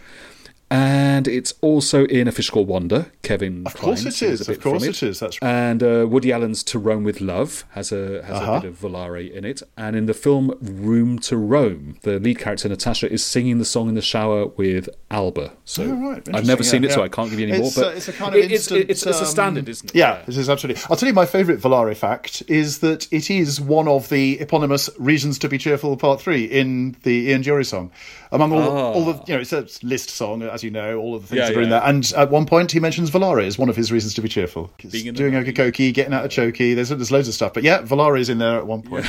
And it's also in A Fish Called Wanda. Kevin Kline. Of course it is. That's right. And Woody Allen's To Rome with Love has a bit of Volare in it. And in the film Room to Rome, the lead character Natasha is singing the song in the shower with Alba. So I've never seen it, so I can't give you any more. But it's a kind of it's a standard, isn't it? Yeah, it is absolutely. I'll tell you my favourite Volare fact is that it is one of the eponymous Reasons to Be Cheerful Part 3 in the Ian Dury song. Among all the it's a list song, as you know, all of the things that are in there. And at one point he mentions Volare as one of his reasons to be cheerful. Doing Okie getting out of Chokey, there's loads of stuff. But Volare is in there at one point.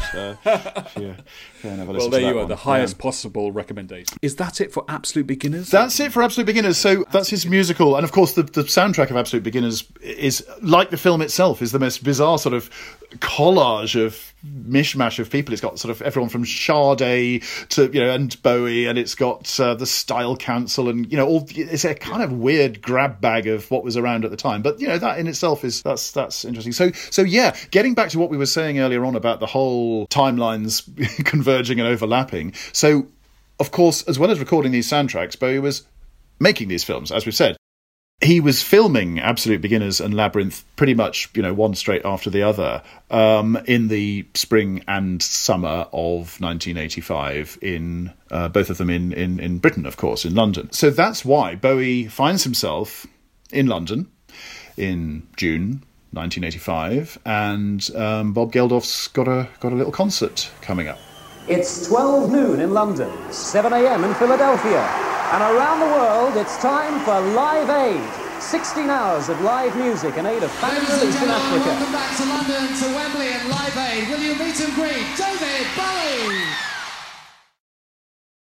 Well, there you are, the highest possible recommendation. Is that it for Absolute Beginners? That's it for Absolute Beginners. So that's his musical. And of course the soundtrack of Absolute Beginners is, like the film itself, is the most bizarre sort of collage of mishmash of people. It's got sort of everyone from Sade to and Bowie, and it's got the Style Council, and it's a kind of weird grab bag of what was around at the time. But that in itself is that's interesting. So getting back to what we were saying earlier on about the whole timelines converging and overlapping. So of course, as well as recording these soundtracks, Bowie was making these films, as we've said. He was filming Absolute Beginners and Labyrinth pretty much, one straight after the other, in the spring and summer of 1985, in both of them in Britain, of course, in London. So that's why Bowie finds himself in London in June 1985, and Bob Geldof's got a little concert coming up. It's 12 noon in London, 7 a.m. in Philadelphia. And around the world, it's time for Live Aid. 16 hours of live music in aid of famine relief in Africa. Welcome back to London, to Wembley and Live Aid. Will you meet and greet David Bowie?